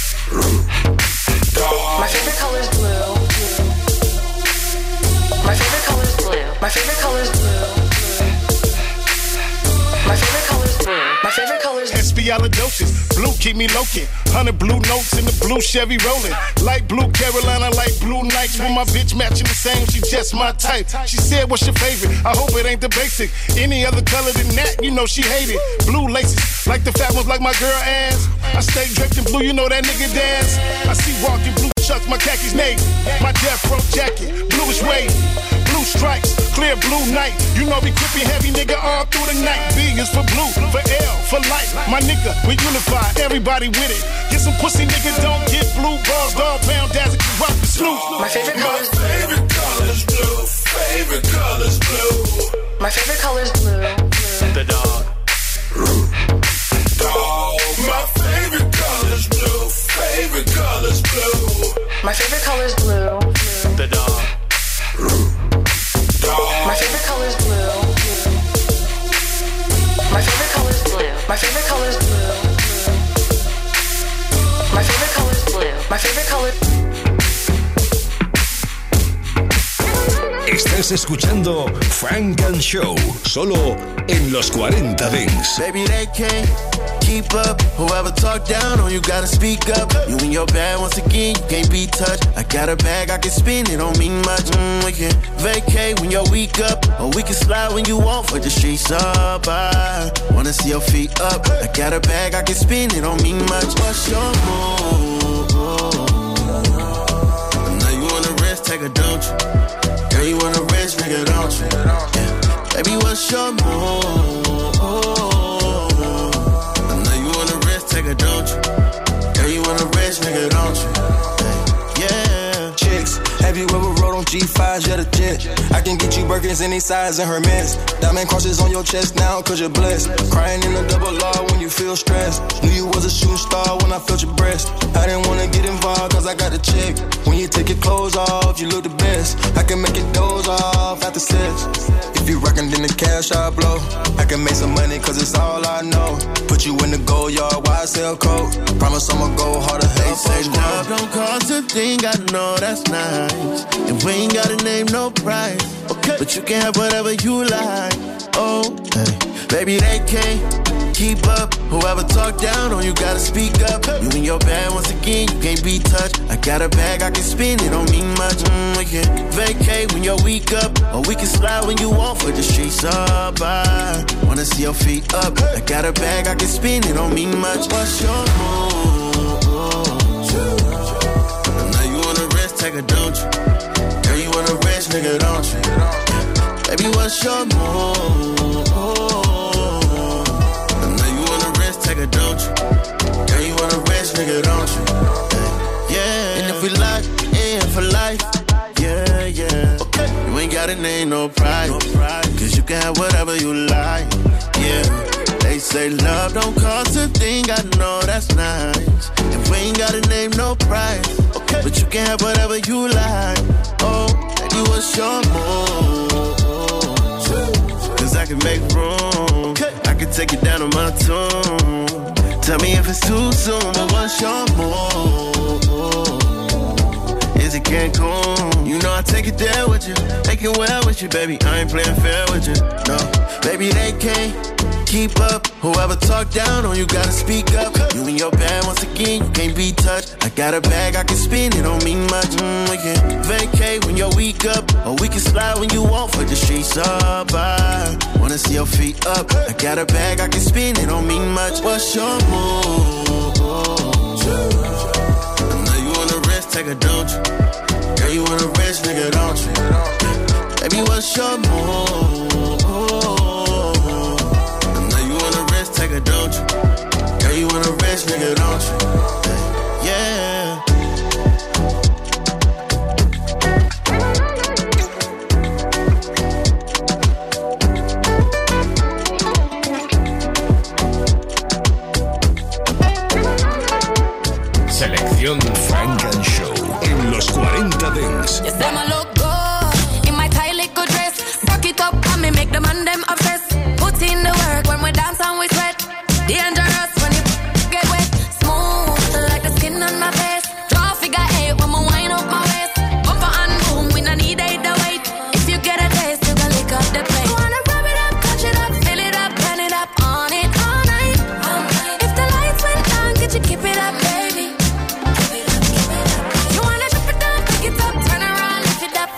Speaker 12: Dog.
Speaker 2: My favorite color's blue. My favorite color's blue. My favorite color's blue. My favorite color's blue. My favorite color's blue.
Speaker 22: Espialidocious, blue keep me low-key. Hundred blue notes in the blue Chevy rolling. Light blue Carolina, light blue Nikes. When my bitch matching the same, she just my type. She said, what's your favorite? I hope it ain't the basic. Any other color than that, you know she hate it. Blue laces, like the fat ones like my girl ass. I stay draped in blue, you know that nigga dance. I see walking blue chucks, my khakis naked. My death row jacket, bluish wave. Blue blue stripes, clear blue night. You know we gripping heavy, nigga, all through the night. B is for blue, for L, for light. My nigga, we unify, everybody with it. Get some pussy, nigga, don't get blue balls, dog pound, dazzle, rock the Snoop.
Speaker 2: My favorite color is
Speaker 7: favorite color is blue. Favorite color is blue.
Speaker 2: My favorite color is blue. blue.
Speaker 7: The dog. Dog. My favorite color is blue. Favorite color is blue.
Speaker 2: My favorite color is blue. blue.
Speaker 7: The dog. Dog.
Speaker 2: My favorite color is blue. blue. My favorite color is blue. My favorite color is blue. blue. My favorite color is blue. My favorite color.
Speaker 1: Estás escuchando Frank and Show, solo en los cuarenta Dents.
Speaker 17: Baby, they can't keep up. Whoever talk down on you gotta speak up. You and your bad once again, you can't be touched. I got a bag, I can spin, it don't mean much. Mm, we can vacate when you're weak up, or we can slide when you want for the streets up. I wanna see your feet up. I got a bag, I can spin, it don't mean much. What's your move? Now you wanna rest, take a don't you? Girl, you wanna rest, nigga, don't you? Yeah. Baby, what's your move? I know you wanna rest, take a don't you? Girl, you wanna rest, nigga, don't you? Yeah.
Speaker 8: Chicks, have you ever rode on G fives, yeah, the jet? I can get you Birkins any size in her mess. Diamond crosses on your chest now, cause you're blessed. Crying in a double R when you feel stressed. Knew you was a shooting star when I felt your breast. I didn't wanna get involved cause I got a check. When you take your clothes off, you look the best. I can make it doze off after sex. If you rockin', then the cash I blow. I can make some money cause it's all I know. Put you in the gold yard, why sell coke? Promise I'ma go harder.
Speaker 17: They say love don't cost a thing, I know that's nice. And we ain't gotta name no price. Okay. But you can have whatever you like. Oh, hey. Baby, they can't keep up. Whoever talk down on you gotta speak up. You and your bad once again, you can't be touched. I got a bag, I can spin, it don't mean much. Mm, we can vacate when you're weak up, or we can slide when you want for the streets up. I wanna see your feet up. I got a bag, I can spin, it don't mean much. What's your move? Now you wanna rest, take a don't you? Girl, you wanna rest, nigga, don't you? Baby, what's your move? Take a don't you? Girl, you wanna rest, nigga, don't you? Yeah. And if we lock in for life, yeah, yeah. Okay. You ain't gotta name no price, no price. Cause you can have whatever you like, yeah. They say love don't cost a thing, I know that's nice. And we ain't gotta name no price, okay. But you can have whatever you like. Oh, baby, what's your move? Cause I can make room, okay. I can take it down on my tune. Tell me if it's too soon, but what's your move? Is it Cancun? You know I take it there with you, make it well with you, baby. I ain't playing fair with you, no. Baby, they can't keep up. Whoever talk down on you gotta speak up. You and your bad once again, you can't be touched. I got a bag, I can spin, it don't mean much. Mm, we can vacate when you're weak up, or we can slide when you want for the streets up. I wanna see your feet up. I got a bag, I can spin, it don't mean much. What's your move? I know you wanna rest, take a don't you? Girl, you wanna rest, nigga, don't you? Baby, what's your move? Take a don't you? Girl, you wanna rest, nigga, don't you? Yeah.
Speaker 1: Selección Frank and Show en los cuarenta Dents.
Speaker 9: Yes, them a look good in my tight little dress. Rock it up and me make the man them obsessed. Put in the work when we dance and we sweat. Dangerous when you get wet. Smooth like the skin on my face. Draw figure eight when we wind up my waist. Bumper and boom, we no need eight to wait. If you get a taste, you can lick up the plate. You wanna rub it up, touch it up, fill it up, turn it up, on it all night. All night. If the lights went down, could you keep it up, baby? Keep it up, keep it up. You wanna drop it down, pick it up, turn around, lift it up,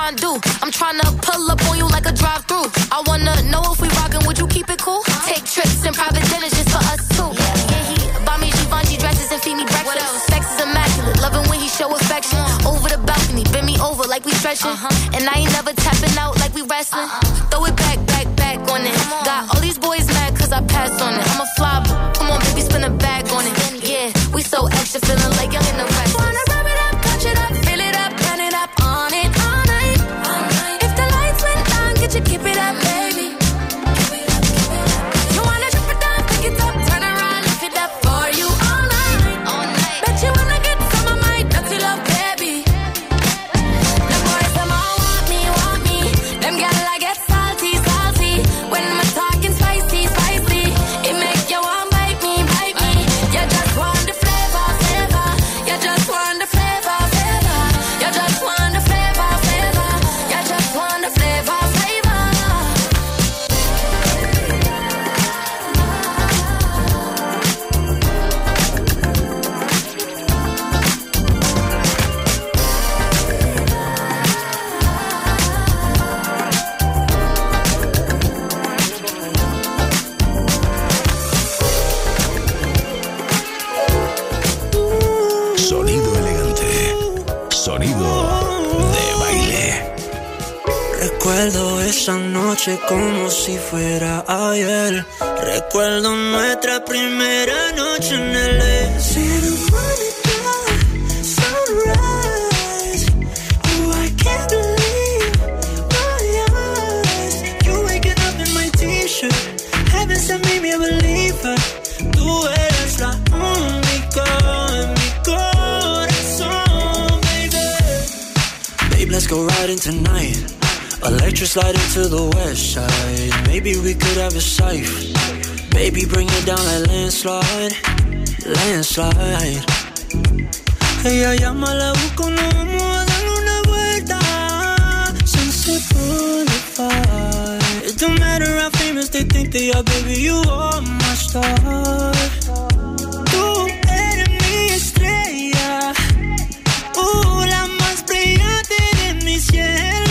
Speaker 9: trying to do? I'm trying to pull up on you like a drive-through. I wanna know if we rockin', would you keep it cool? Take trips and private dinners just for us two. Yeah, he buy me Givenchy dresses and feed me breakfast. Sex is immaculate, loving when he show affection. Over the balcony, bend me over like we stretching. Uh-huh. And I ain't never tapping out like we wrestling. Uh-uh. Throw it back, back, back on it. On. Got all these boys mad cause I passed on it. I'm a fly, come on baby, spin a bag on it. Yeah, we so extra, feeling like young in the rest. Wanna rub it up, touch it up, fill it up, turn it up, on it all night. All night. If the lights went down, get you keep it up, baby. Keep it up, keep it up. You wanna drop it down, pick it up, turn around, lift it up for you all night. All night. Bet you wanna get some of my dirty love, baby. The boys them all want me, want me. Them gyal I get salty, salty. When I'm talking spicy, spicy, it make you want bite me, bite me. You just want the flavor, flavor. You just want the flavor, flavor. You just want the flavor, flavor. You just want the flavor, flavor.
Speaker 1: Sonido elegante. Sonido de baile.
Speaker 6: Recuerdo esa noche como si fuera ayer. Recuerdo nuestra primera noche en el sunrise. Oh, I can't believe my eyes. You waking up in my t-shirt. Heaven sent me, me a believer. Tú eres la única en mi corazón, baby. Babe, let's go riding tonight. Electric slide into the west side. Maybe we could have a safe. Baby, bring it down like landslide. Landslide. Ella llama, la busco, no vamos a dar una vuelta. Sunset Boulevard. It don't matter how famous they think they are, baby, you are my star. Tú eres mi estrella. Uh, la más brillante de mi cielo.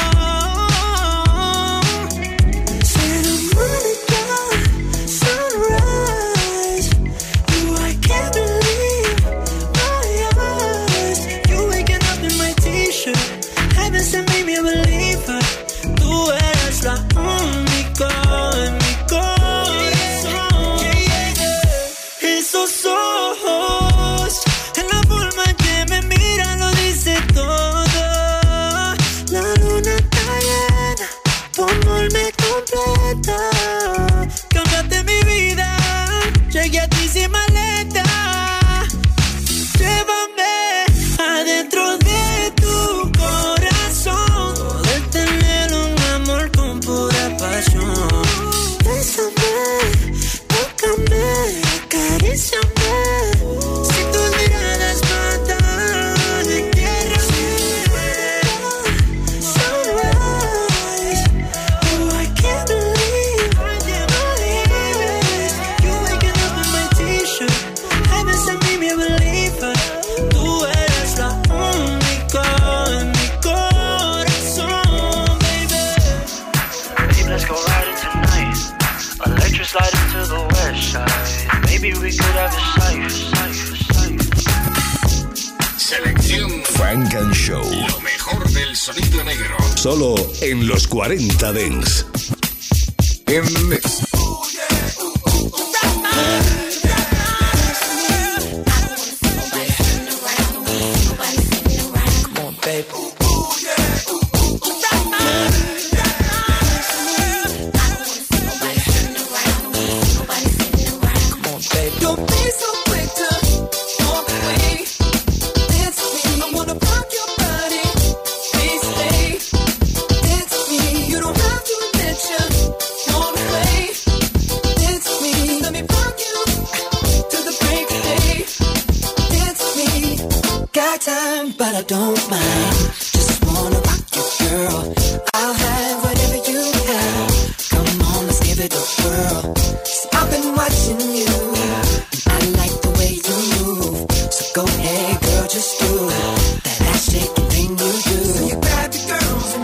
Speaker 6: Santa Monica, sunrise. Oh, I can't believe my eyes. You waking up in my t-shirt. Heaven sent me, me a believer. Tú eres la única en mi corazón. Esos ojos, en la forma en que me miran lo dice todo. La luna está llena, tu amor me completa. Cambiaste mi vida, llegué a ti sin maleta. Llévame adentro de tu corazón, poder tener un amor con pura pasión. Bésame, tócame, acaríciame. Si tus miradas matan, entiérrame. Sunrise, oh, I can't believe my eyes. You waking up in my t-shirt. Heaven sent me, me a believer. Tú eres la única en mi corazón, baby. Babe, let's go riding tonight. Electric slide into the west side. Maybe we could have a safe, safe, safe.
Speaker 1: Selección Funk and Show. Lo mejor del sonido negro. Solo en los cuarenta Dance. In the mix.
Speaker 6: Come on, baby.
Speaker 5: Don't be so quick to walk away. Dance with me. I wanna pop your body. Please stay. Dance with me. You don't have to admit you want to play. Dance with me. Let me pop you to the break of day. Dance with me. Got time, but I don't mind. Just wanna rock you, girl. I'll have whatever you have. Come on, let's give it a whirl. See, I've been watching you. I like the way you move. So go ahead, girl, just do that ass shaking thing you do. So you grab your girls and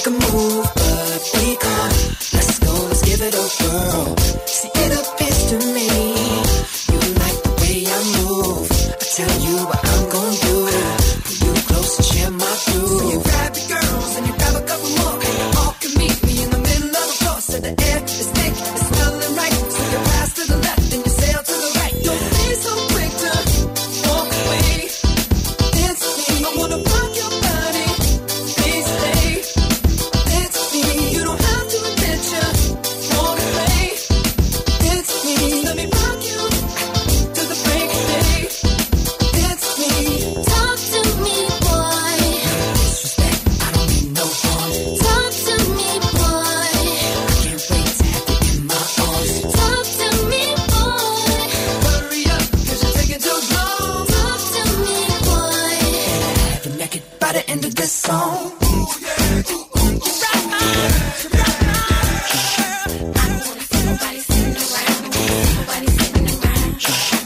Speaker 6: make a move, but we can't. Let's go, let's give it a whirl. See, it appears to me you like the way I move. I tell you what I'm gonna do. Pull you close and share my groove. So you grab your girls and you grab a couple more, and you all can meet me in the middle of the floor. So the air is thick, it's smelling right. So you pass to the left and you sail to the right. Don't be so quick to walk away. Dance with me, I wanna rock your body. Please stay. Dance with me, you don't have to admit ya. Walk away. Dance with me, let me rock you to the break of day. Dance with me.
Speaker 9: Talk to me, boy.
Speaker 6: Disrespect, I don't need no harm.
Speaker 9: Talk to me, boy.
Speaker 6: I can't wait to have you in my arms.
Speaker 9: Talk to me, boy.
Speaker 6: Hurry up, cause you're taking too long.
Speaker 9: Talk to me, boy.
Speaker 6: Have you naked by the end of this song.
Speaker 9: Nobody sitting around. Nobody sitting around.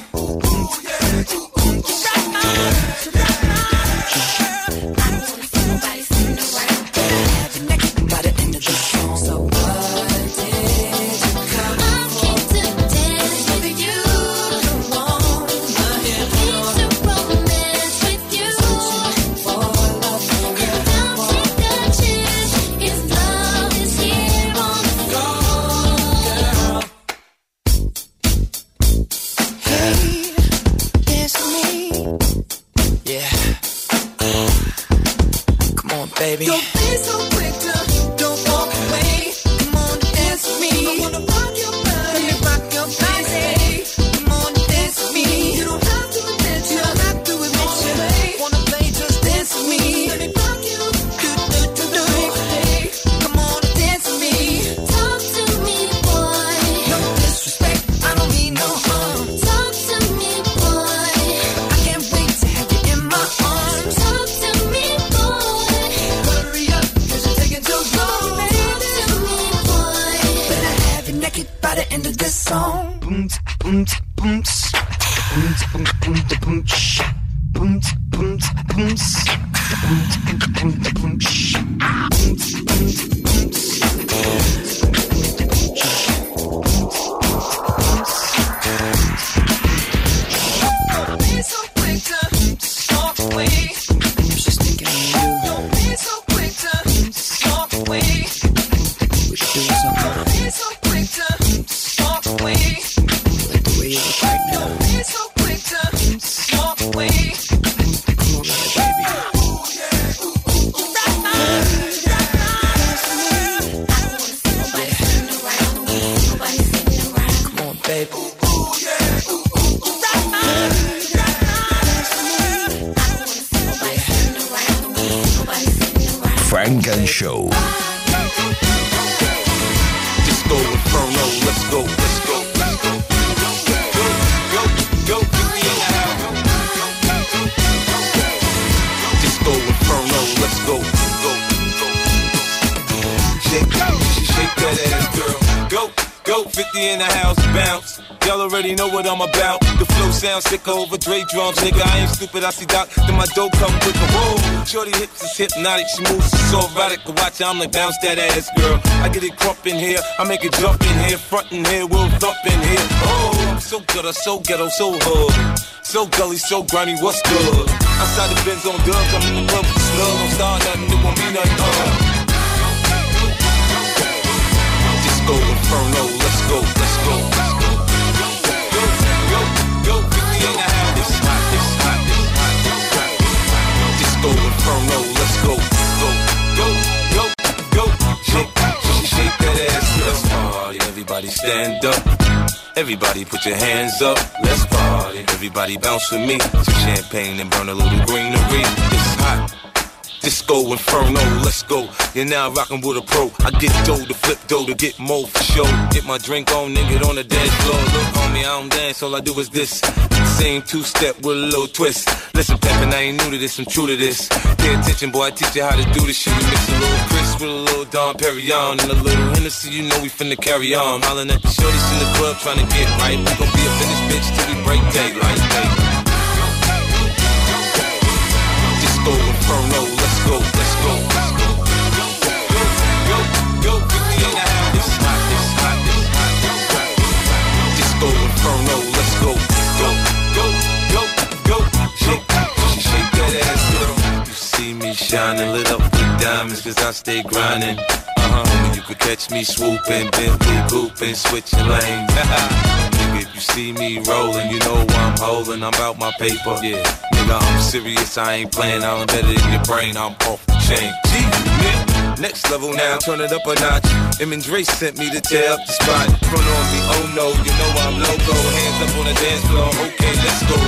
Speaker 9: Nobody sitting around.
Speaker 6: Have you naked by the end of this song. So what did you come
Speaker 9: I came to dance with you.
Speaker 6: on? My head
Speaker 9: Came to romance with you.
Speaker 6: for love.
Speaker 9: Now take the chance. If love is here on the floor.
Speaker 6: Hey, it's me. Yeah. Come on, baby. Don't be so quick to don't walk away. Come on, dance with me. I wanna rock your body. Let me rock your body. Come on, dance with me. You don't have to admit you. don't have to admit you. Wanna play, just dance with me. Let me rock you. Do, do, do, do. Hey, come on, dance with me.
Speaker 9: Talk to me, boy.
Speaker 6: No disrespect, I don't mean no harm.
Speaker 9: Talk to me, boy.
Speaker 6: I can't wait to have you in my arms.
Speaker 9: Talk to me, boy.
Speaker 6: Hurry up, cause you're taking too long.
Speaker 9: Talk to me, boy.
Speaker 6: Better have you naked by the end of this song. Don't be so quick to walk away. I'm just thinking of you. Don't be so quick to walk away. We should do something. Don't be so quick to walk away. Like the way you look right now. Don't be so quick to walk away. Come on, little baby.
Speaker 9: Nobody sitting around.
Speaker 6: Come on, baby.
Speaker 9: Nobody sitting around.
Speaker 1: Frank and Show.
Speaker 25: Disco Inferno, let's go, let's go, let's go. Go, go, go, we in the house. Disco Inferno, let's go, go, go. Shake, shake that ass, girl. Go, go, fifty in the house, bounce. Y'all already know what I'm about. The flow sounds sick over Dre drums, nigga. I ain't stupid, I see Doc. Then my dope come with the whoa. Shorty hips is hypnotic, she moves so erotic. Watch, I'm like bounce that ass, girl. I get it crump in here, I make it jump in here, front in here, we'll thump in here. Oh, I'm so good, I'm so ghetto, so hood. So gully, so grimy, what's good? Outside the Benz on dubs, I'm in the club with the slug. I'm starting nothing, it won't be nothing. Uh. Disco Inferno, let's go, let's go, let's go. Go, go, go, fifty in the house. It's hot, it's hot, it's hot, it's hot. Disco Inferno, let's go, go, go, go, go. Shake, shake, shake that ass, let's party. Everybody stand up. Everybody put your hands up, let's party. Everybody bounce with me. Some champagne and burn a little greenery. It's hot. Disco Inferno, let's go. You're now rockin' with a pro. I get dough to flip dough to get more for show. Get my drink on, nigga, on the dance floor. Look, homie, I don't dance, all I do is this. Same two-step with a little twist. Listen, Peppin', I ain't new to this, I'm true to this. Pay attention, boy, I teach you how to do this shit. We mix a little Chris with a little Dom Perignon and a little Hennessy, you know we finna carry on. Hollin' at the shorties in the club tryna get right. We gon' be up in this bitch till we break daylight. Disco Inferno, let's go, let's go, let's go. Go,
Speaker 3: cause I stay grinding. Uh-huh, homie, you could catch me swooping, Bentley gooping, switching lanes. Nigga, if you see me rolling, you know why I'm holding. I'm out my paper, yeah. Nigga, I'm serious, I ain't playing. I'm better in your brain, I'm off the chain. G, nigga, next level now, turn it up a notch. M and Dre sent me to tear up the spot. Front on me, oh no, you know I'm loco. Hands up on the dance floor, okay, let's go.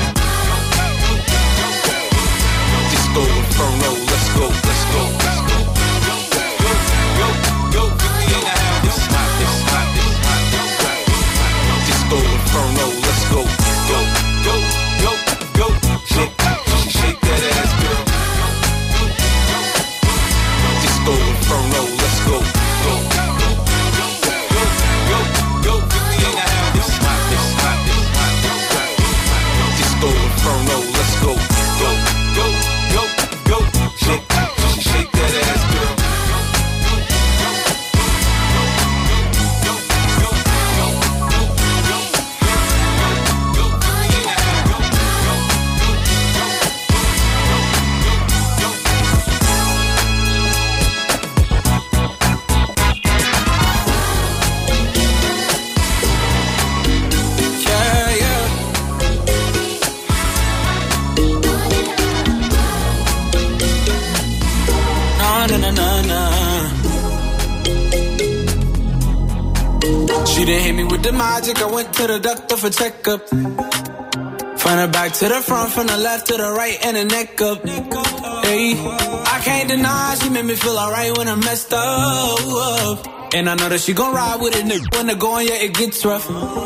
Speaker 3: Disco Inferno, let's go, let's go, let's go. Go, go, fifty in the house. It's hot, it's hot, it's hot, it's hot. Disco Inferno, let's go. Go, go, go, go. Shake, shake that ass, girl. Disco Inferno, let's go. Go, go, go, go, go. fifty in the house. It's hot, it's hot, it's hot, it's hot. Disco Inferno, let's go. Go, go, go, go. Shake, shake that ass, girl.
Speaker 10: She done hit me with the magic, I went to the doctor for checkup. From the back to the front, from the left to the right, and the neck up. Hey, I can't deny she made me feel alright when I messed up. And I know that she gon' ride with it, nigga. When the going, yeah, it gets rough.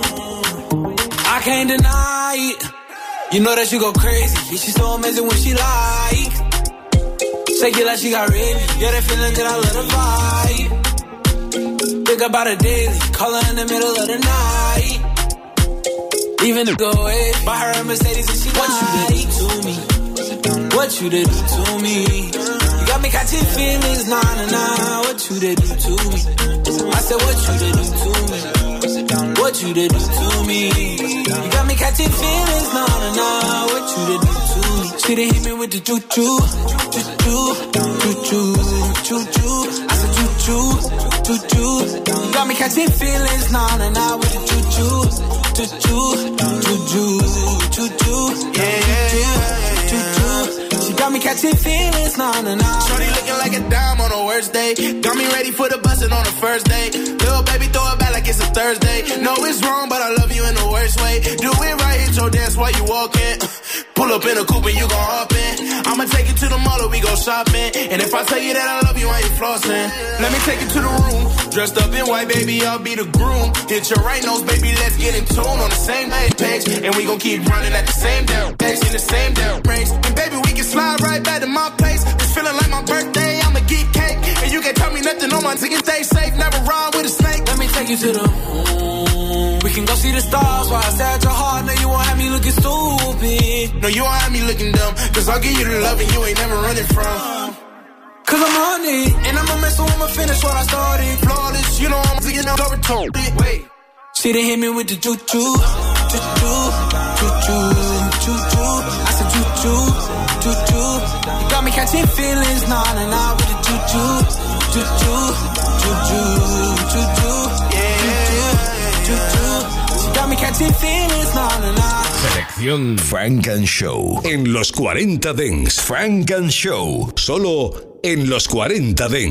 Speaker 10: I can't deny it. You know that she go crazy. Yeah, she's so amazing when she like. Shake it like she got ready. Yeah, that feeling that I let her vibe. Think about it daily, call her in the middle of the night. Even to go away, buy her a Mercedes and she what like. You did to me? What you did to me? You got me catching feelings, nah, nah, nah. What you did to me? I said, what you did to me? What you did to me? You got me catching feelings, nah, nah, nah. What you did to me? She done hit me with the choo-choo, choo-choo, choo-choo, choo-choo. I said choo-choo. Choo-choo, you got me catching feelings, nah, nah, nah, with the choo-choo, choo-choo, choo-choo, choo-choo, yeah, yeah, yeah, choo-choo. She got me catching feelings, nah, nah, nah.
Speaker 12: Shorty looking like a dime on the worst day. Got me ready for the bustin' on the first day. Little baby, throw it back like it's a Thursday. No, it's wrong, but I love you in the worst way. Do it right, hit your dance while you walking. Pull up in a coupe and you gon' hop in. I'ma take you to the mall or we go shopping. And if I tell you that I love you, I ain't flossing. Let me take you to the room. Dressed up in white, baby, I'll be the groom. Hit your right nose, baby, let's get in tune. On the same page, and we gon' keep running at the same damn pace. In the same damn race. And baby, we can slide right back to my place. It's feeling like my birthday, I'ma get cake. And you can't tell me nothing on my ticket, stay safe. Never ride with a snake.
Speaker 10: Let me take you to the moon. We can go see the stars while I stare at your heart. No, you won't have me looking stupid.
Speaker 12: No, you won't have me looking dumb. Cause I'll give you the love and you ain't never running from.
Speaker 10: Cause I'm on it, and I'ma mess with I'ma finish what I started.
Speaker 12: Flawless, you know I'm thinking I'm retarded. Wait.
Speaker 10: She done hit me with the choo-choo, choo-choo, choo-choo, choo-choo. I said choo-choo, choo-choo. You got me catching feelings, nah, nah, nah, with the choo-choo, choo-choo, choo-choo, choo-choo, yeah, choo-choo. She got me catching feelings, nah, nah, nah.
Speaker 1: Selección Funk and Show. En los cuarenta Dance, Funk and Show. Solo en los cuarenta Dance.